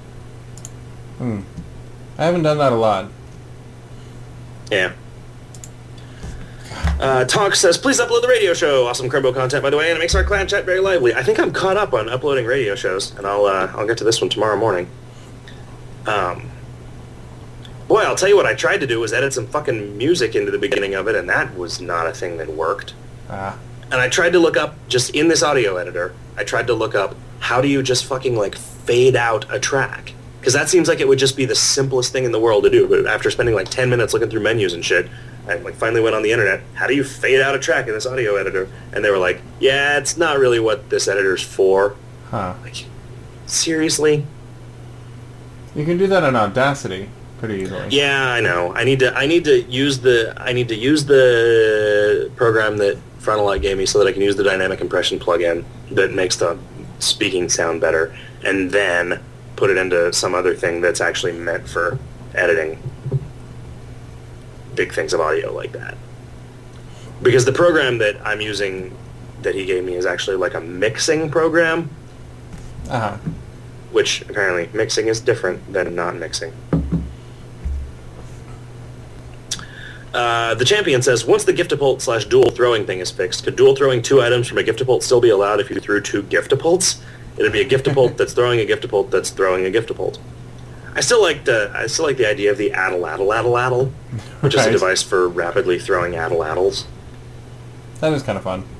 I haven't done that a lot. Yeah. Tonk says, please upload the radio show. Awesome Crumbo content, by the way, and it makes our clan chat very lively. I think I'm caught up on uploading radio shows, and I'll get to this one tomorrow morning. Boy, I'll tell you what I tried to do was edit some fucking music into the beginning of it, and that was not a thing that worked. And I tried to look up, just in this audio editor, I tried to look up, how do you just fucking, like, fade out a track? Because that seems like it would just be the simplest thing in the world to do. But after spending, like, 10 minutes looking through menus and shit, I, like, finally went on the internet, how do you fade out a track in this audio editor? And they were like, yeah, it's not really what this editor's for. Like, seriously? You can do that in Audacity pretty easily. Yeah, I know. I need to use the program that Frontalot gave me so that I can use the dynamic compression plugin that makes the speaking sound better, and then put it into some other thing that's actually meant for editing big things of audio like that. Because the program that I'm using that he gave me is actually like a mixing program. Which apparently mixing is different than not mixing. The champion says, once the Giftapult / dual throwing thing is fixed, could dual throwing 2 items from a Giftapult still be allowed if you threw 2 Giftapults? It'd be a Giftapult that's throwing a Giftapult that's throwing a Giftapult. I still like the idea of the addle, which is a device for rapidly throwing addles. That is kind of fun.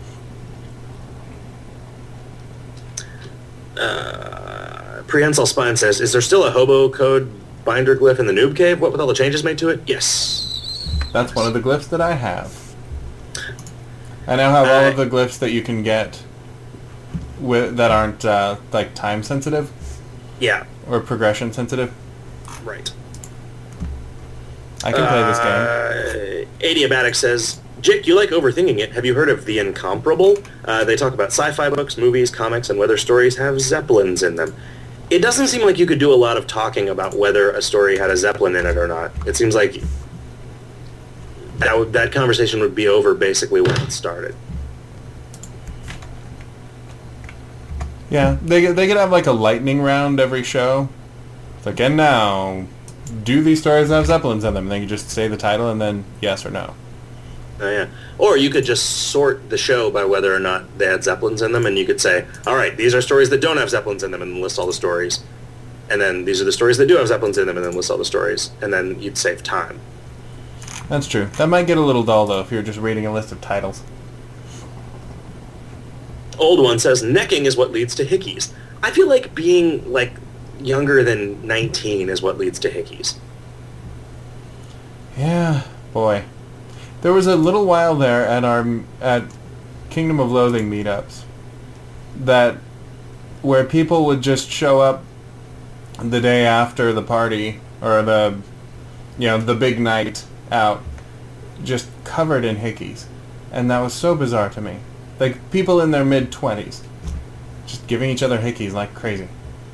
Prehensile Spine says, is there still a hobo code binder glyph in the noob cave? What with all the changes made to it? Yes. That's one of the glyphs that I have. I now have all of the glyphs that you can get that aren't like time sensitive. Yeah. Or progression sensitive. Right. I can play this game. Adiabatic says, Jake, you like overthinking it. Have you heard of The Incomparable? They talk about sci-fi books, movies, comics, and whether stories have zeppelins in them. It doesn't seem like you could do a lot of talking about whether a story had a zeppelin in it or not. It seems like that conversation would be over basically when it started. Yeah, they could have like a lightning round every show. It's like, and now, do these stories have zeppelins in them? And then you just say the title and then yes or no. Oh, yeah. Or you could just sort the show by whether or not they had zeppelins in them, and you could say, all right, these are stories that don't have zeppelins in them, and list all the stories. And then these are the stories that do have zeppelins in them, and then list all the stories. And then you'd save time. That's true. That might get a little dull, though, if you're just reading a list of titles. Old One says, necking is what leads to hickeys. I feel like being, like, younger than 19 is what leads to hickeys. Yeah, boy. There was a little while there at Kingdom of Loathing meetups where people would just show up the day after the party or the big night out, just covered in hickeys, and that was so bizarre to me. Like people in their mid-20s, just giving each other hickeys like crazy.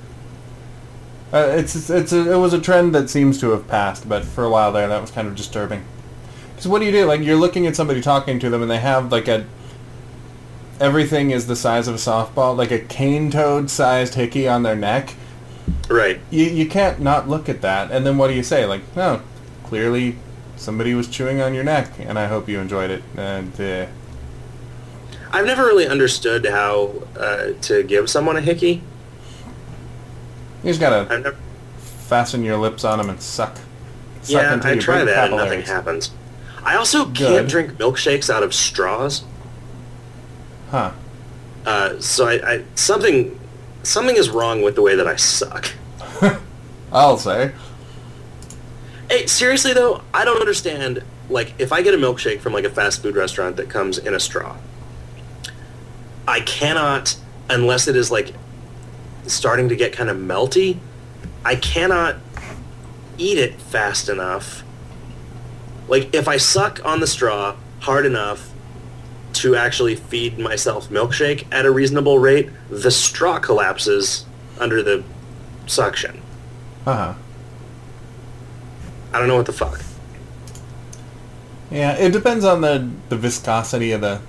It was a trend that seems to have passed, but for a while there, that was kind of disturbing. Because what do you do? Like, you're looking at somebody talking to them, and they have, like, everything is the size of a softball, like a cane toad-sized hickey on their neck. Right. You can't not look at that. And then what do you say? Like, no, clearly somebody was chewing on your neck, and I hope you enjoyed it. And I've never really understood how to give someone a hickey. You just gotta fasten your lips on them and suck. Yeah, I try that and nothing happens. I also can't drink milkshakes out of straws. Huh. So I something is wrong with the way that I suck. I'll say. Hey, seriously though, I don't understand. Like, if I get a milkshake from like a fast food restaurant that comes in a straw, I cannot, unless it is like starting to get kind of melty, I cannot eat it fast enough. Like, if I suck on the straw hard enough to actually feed myself milkshake at a reasonable rate, the straw collapses under the suction. Uh-huh. I don't know what the fuck. Yeah, it depends on the viscosity of the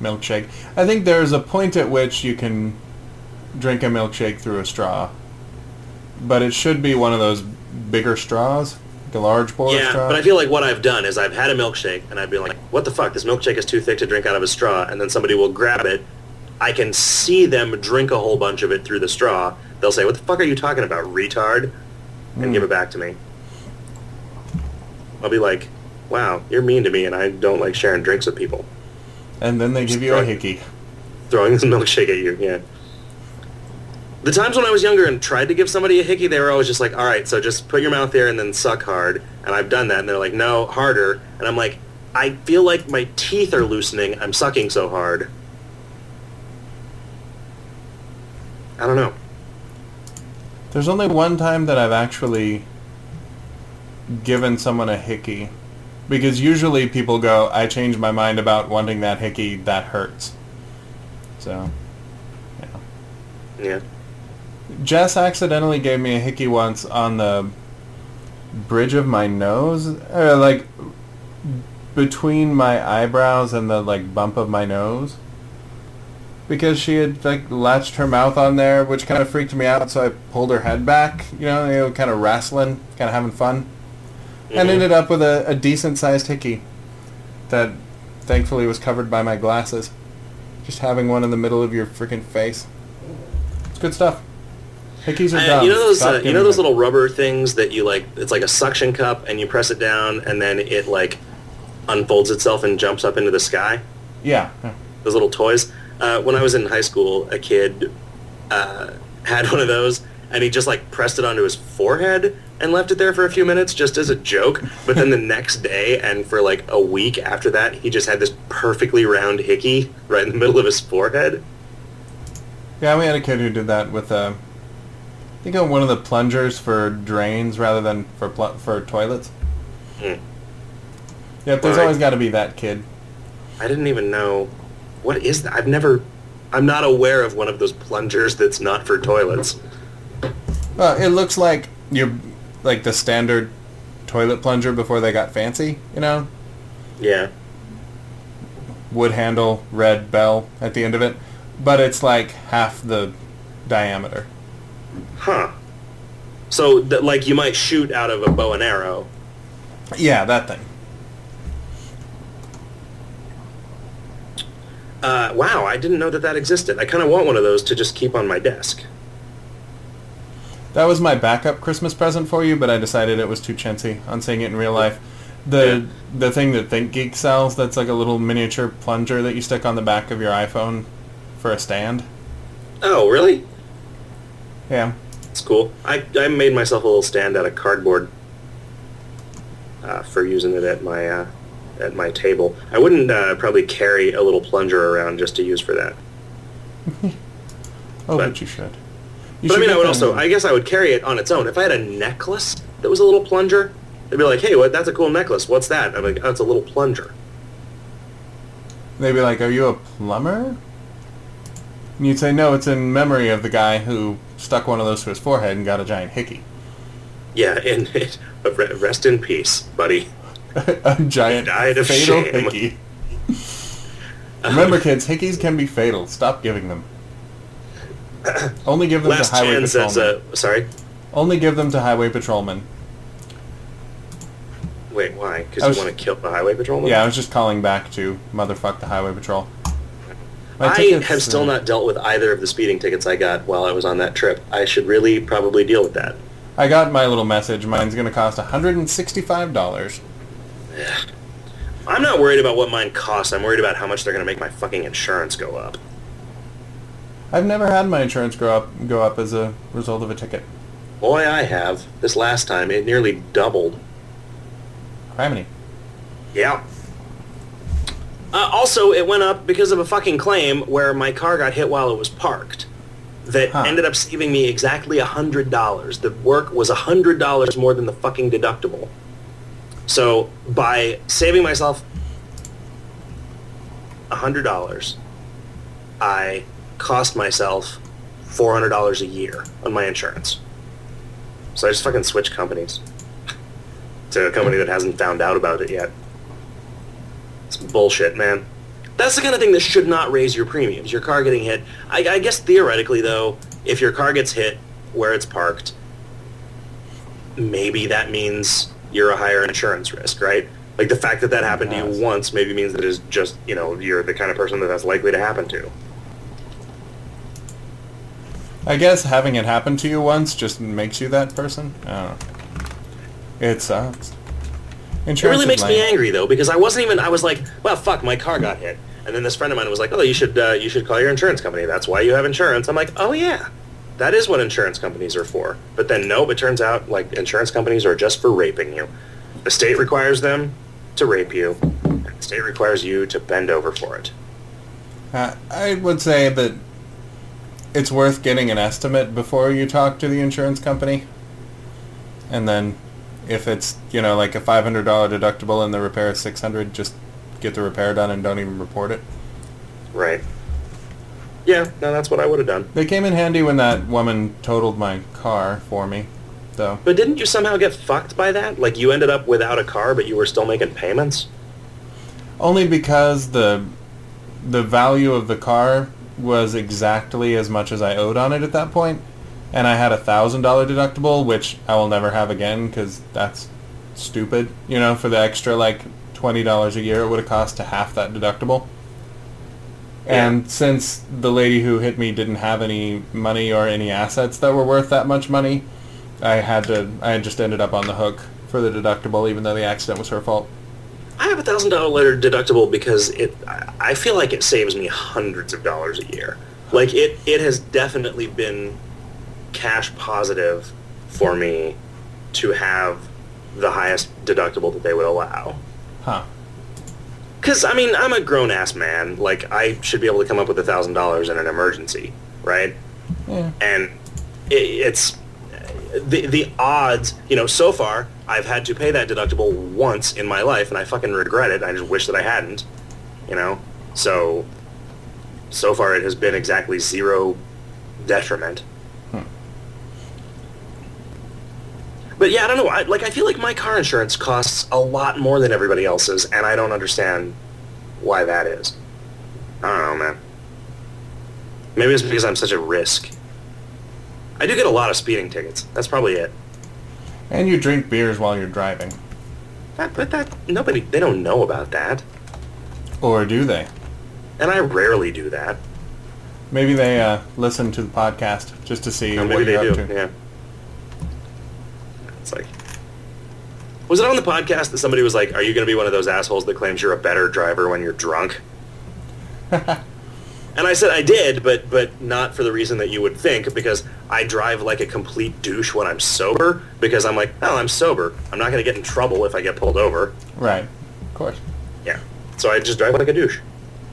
milkshake. I think there's a point at which you can drink a milkshake through a straw, but it should be one of those bigger straws, the large bore straw. Yeah, but I feel like what I've done is I've had a milkshake, and I'd be like, what the fuck, this milkshake is too thick to drink out of a straw, and then somebody will grab it. I can see them drink a whole bunch of it through the straw. They'll say, what the fuck are you talking about, retard? And give it back to me. I'll be like, wow, you're mean to me, and I don't like sharing drinks with people. And then they give you a hickey. Throwing this milkshake at you, yeah. The times when I was younger and tried to give somebody a hickey, they were always just like, all right, so just put your mouth there and then suck hard. And I've done that, and they're like, no, harder. And I'm like, I feel like my teeth are loosening. I'm sucking so hard. I don't know. There's only one time that I've actually given someone a hickey. Because usually people go, I changed my mind about wanting that hickey, that hurts. So, yeah. Yeah. Jess accidentally gave me a hickey once on the bridge of my nose, or like between my eyebrows and the like bump of my nose, because she had like latched her mouth on there, which kind of freaked me out. So I pulled her head back, kind of wrestling, kind of having fun, and ended up with a decent sized hickey that thankfully was covered by my glasses. Just having one in the middle of your freaking face. It's good stuff. Hickeys are dumb. You know those little rubber things that you like, it's like a suction cup and you press it down and then it like unfolds itself and jumps up into the sky? Yeah. Those little toys. When I was in high school, a kid had one of those and he just like pressed it onto his forehead and left it there for a few minutes just as a joke. But then the next day and for like a week after that, he just had this perfectly round hickey right in the middle of his forehead. Yeah, we had a kid who did that with I think on one of the plungers for drains rather than for toilets. Yep, there's always got to be that kid. I didn't even know. What is that? I'm not aware of one of those plungers that's not for toilets. Well, it looks like like the standard toilet plunger before they got fancy, Yeah. Wood handle, red bell at the end of it. But it's like half the diameter. Huh. So, like, you might shoot out of a bow and arrow. Yeah, that thing. Wow, I didn't know that existed. I kind of want one of those to just keep on my desk. That was my backup Christmas present for you, but I decided it was too chintzy on seeing it in real life. The thing that ThinkGeek sells, that's like a little miniature plunger that you stick on the back of your iPhone for a stand. Oh, really? Yeah. It's cool. I made myself a little stand out of cardboard for using it at my table. I wouldn't probably carry a little plunger around just to use for that. But you should. I guess I would carry it on its own. If I had a necklace that was a little plunger, they'd be like, hey, that's a cool necklace. What's that? I'm like, oh, it's a little plunger. They'd be like, are you a plumber? And you'd say, no, it's in memory of the guy who stuck one of those to his forehead and got a giant hickey. Yeah, and rest in peace, buddy. A giant fatal hickey. Remember, kids, hickeys can be fatal. Stop giving them. Only give them to highway patrolmen. Sorry? Only give them to highway patrolmen. Wait, why? Because you want to kill the highway patrolman? Yeah, I was just calling back to motherfuck the highway patrol. I have still not dealt with either of the speeding tickets I got while I was on that trip. I should really probably deal with that. I got my little message. Mine's going to cost $165. I'm not worried about what mine costs. I'm worried about how much they're going to make my fucking insurance go up. I've never had my insurance go up as a result of a ticket. Boy, I have. This last time, it nearly doubled. Criminy. Yeah. Also, it went up because of a fucking claim where my car got hit while it was parked. That ended up saving me exactly $100. The work was $100 more than the fucking deductible. So, by saving myself $100, I cost myself $400 a year on my insurance. So I just fucking switched companies to a company that hasn't found out about it yet. It's bullshit, man. That's the kind of thing that should not raise your premiums. Your car getting hit. I guess theoretically, though, if your car gets hit where it's parked, maybe that means you're a higher insurance risk, right? Like the fact that that happened to you once maybe means that it's just, you're the kind of person that that's likely to happen to. I guess having it happen to you once just makes you that person. I don't know. It sucks. It really makes me angry, though, because I was like, well, fuck, my car got hit. And then this friend of mine was like, oh, you should call your insurance company. That's why you have insurance. I'm like, oh, yeah, that is what insurance companies are for. But then, nope, it turns out, like, insurance companies are just for raping you. The state requires them to rape you, and the state requires you to bend over for it. I would say that it's worth getting an estimate before you talk to the insurance company. And then if it's, like a $500 deductible and the repair is $600, just get the repair done and don't even report it. Right. Yeah, no, that's what I would have done. They came in handy when that woman totaled my car for me, though. But didn't you somehow get fucked by that? Like, you ended up without a car, but you were still making payments? Only because the value of the car was exactly as much as I owed on it at that point. And I had a $1,000 deductible, which I will never have again because that's stupid. For the extra, like, $20 a year it would have cost to half that deductible. Yeah. And since the lady who hit me didn't have any money or any assets that were worth that much money, I had just ended up on the hook for the deductible, even though the accident was her fault. I have a $1,000 deductible because I feel like it saves me hundreds of dollars a year. Like, it has definitely been cash positive for me to have the highest deductible that they would allow. Huh. Because, I'm a grown-ass man. Like, I should be able to come up with $1,000 in an emergency, right? Yeah. And it's... The odds, so far, I've had to pay that deductible once in my life, and I fucking regret it. I just wish that I hadn't, So far it has been exactly zero detriment. But yeah, I don't know. I feel like my car insurance costs a lot more than everybody else's, and I don't understand why that is. I don't know, man. Maybe it's because I'm such a risk. I do get a lot of speeding tickets. That's probably it. And you drink beers while you're driving. They don't know about that. Or do they? And I rarely do that. Maybe they listen to the podcast just to see what you're up to. Yeah. It's like... Was it on the podcast that somebody was like, are you going to be one of those assholes that claims you're a better driver when you're drunk? And I said I did, but not for the reason that you would think, because I drive like a complete douche when I'm sober, because I'm like, oh, I'm sober. I'm not going to get in trouble if I get pulled over. Right. Of course. Yeah. So I just drive like a douche.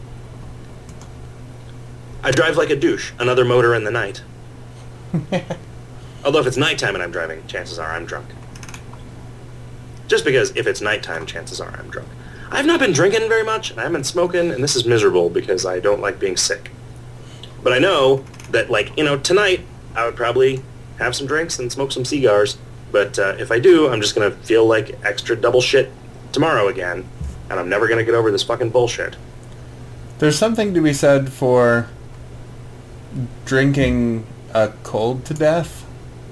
I drive like a douche. Another motor in the night. Although if it's nighttime and I'm driving, chances are I'm drunk. Just because if it's nighttime, chances are I'm drunk. I've not been drinking very much, and I haven't been smoking, and this is miserable because I don't like being sick. But I know that, tonight I would probably have some drinks and smoke some cigars. But if I do, I'm just going to feel like extra double shit tomorrow again, and I'm never going to get over this fucking bullshit. There's something to be said for drinking a cold to death.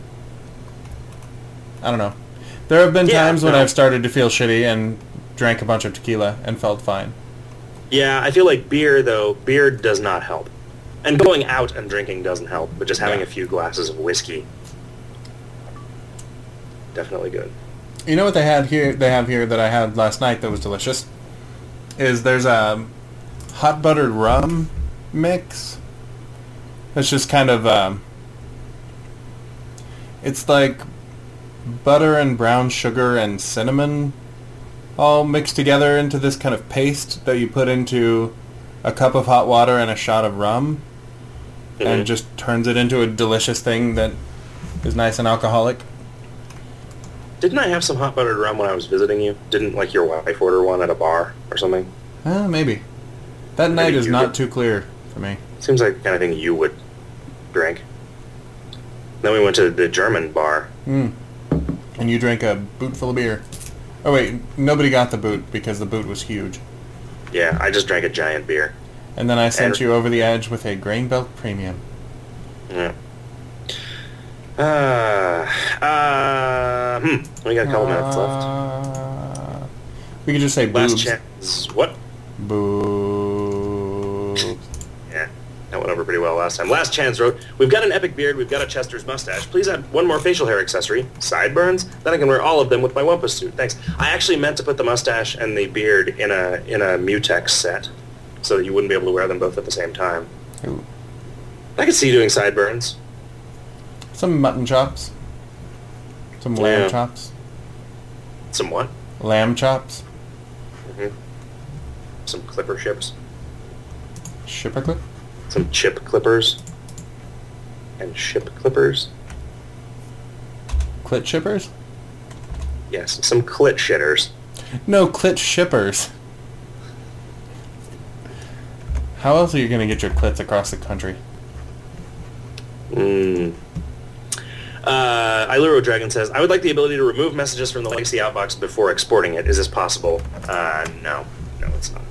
I don't know. There have been times when I've started to feel shitty and drank a bunch of tequila and felt fine. Yeah, I feel like beer does not help. And going out and drinking doesn't help, but just having a few glasses of whiskey, definitely good. You know what they have here that I had last night that was delicious? There's a hot buttered rum mix. It's just kind of, it's like butter and brown sugar and cinnamon all mixed together into this kind of paste that you put into a cup of hot water and a shot of rum, and just turns it into a delicious thing that is nice and alcoholic. Didn't I have some hot buttered rum when I was visiting you? Didn't, your wife order one at a bar or something? Maybe. That night is not too clear for me. Seems like the kind of thing you would drink. Then we went to the German bar. And you drank a boot full of beer. Oh wait, nobody got the boot because the boot was huge. Yeah, I just drank a giant beer. And then I sent you over the edge with a Grain Belt Premium. Yeah. We got a couple minutes left. We could just say boobs. Last chance. What? Boobs. Yeah, that went over pretty well last time. Last chance wrote, we've got an epic beard, we've got a Chester's mustache. Please add one more facial hair accessory, sideburns. Then I can wear all of them with my Wumpus suit. Thanks. I actually meant to put the mustache and the beard in a Mutex set so that you wouldn't be able to wear them both at the same time. Ooh. I could see you doing sideburns. Some mutton chops. Some lamb Yeah. chops. Some what? Lamb chops. Mm-hmm. Some clipper ships. Shipper clip. Some chip clippers. And ship clippers. Clit shippers? Yes, some clit shitters. No, clit shippers. How else are you going to get your clits across the country? Iluro Dragon says, I would like the ability to remove messages from the Legacy outbox before exporting it. Is this possible? No. No, it's not.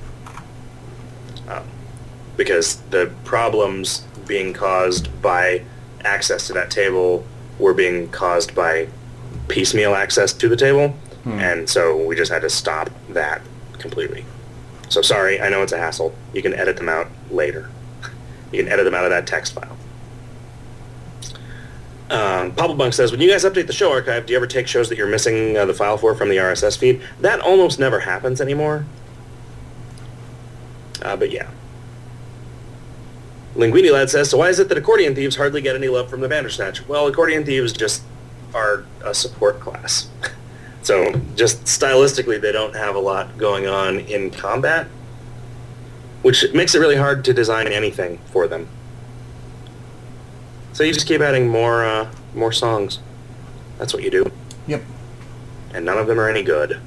Because the problems being caused by access to that table were being caused by piecemeal access to the table, and so we just had to stop that completely. So sorry, I know it's a hassle. You can edit them out later. You can edit them out of that text file. Pablo says, when you guys update the show archive, do you ever take shows that you're missing the file for from the RSS feed? That almost never happens anymore. But yeah. Linguini Lad says, so why is it that Accordion Thieves hardly get any love from the Bandersnatch? Well, Accordion Thieves just are a support class. So just stylistically, they don't have a lot going on in combat, which makes it really hard to design anything for them. So you just keep adding more songs. That's what you do. Yep. And none of them are any good.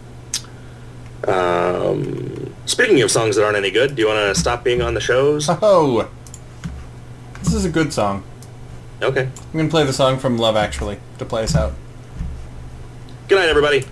Speaking of songs that aren't any good, do you want to stop being on the shows? Oh! This is a good song. Okay. I'm going to play the song from Love Actually to play us out. Good night, everybody.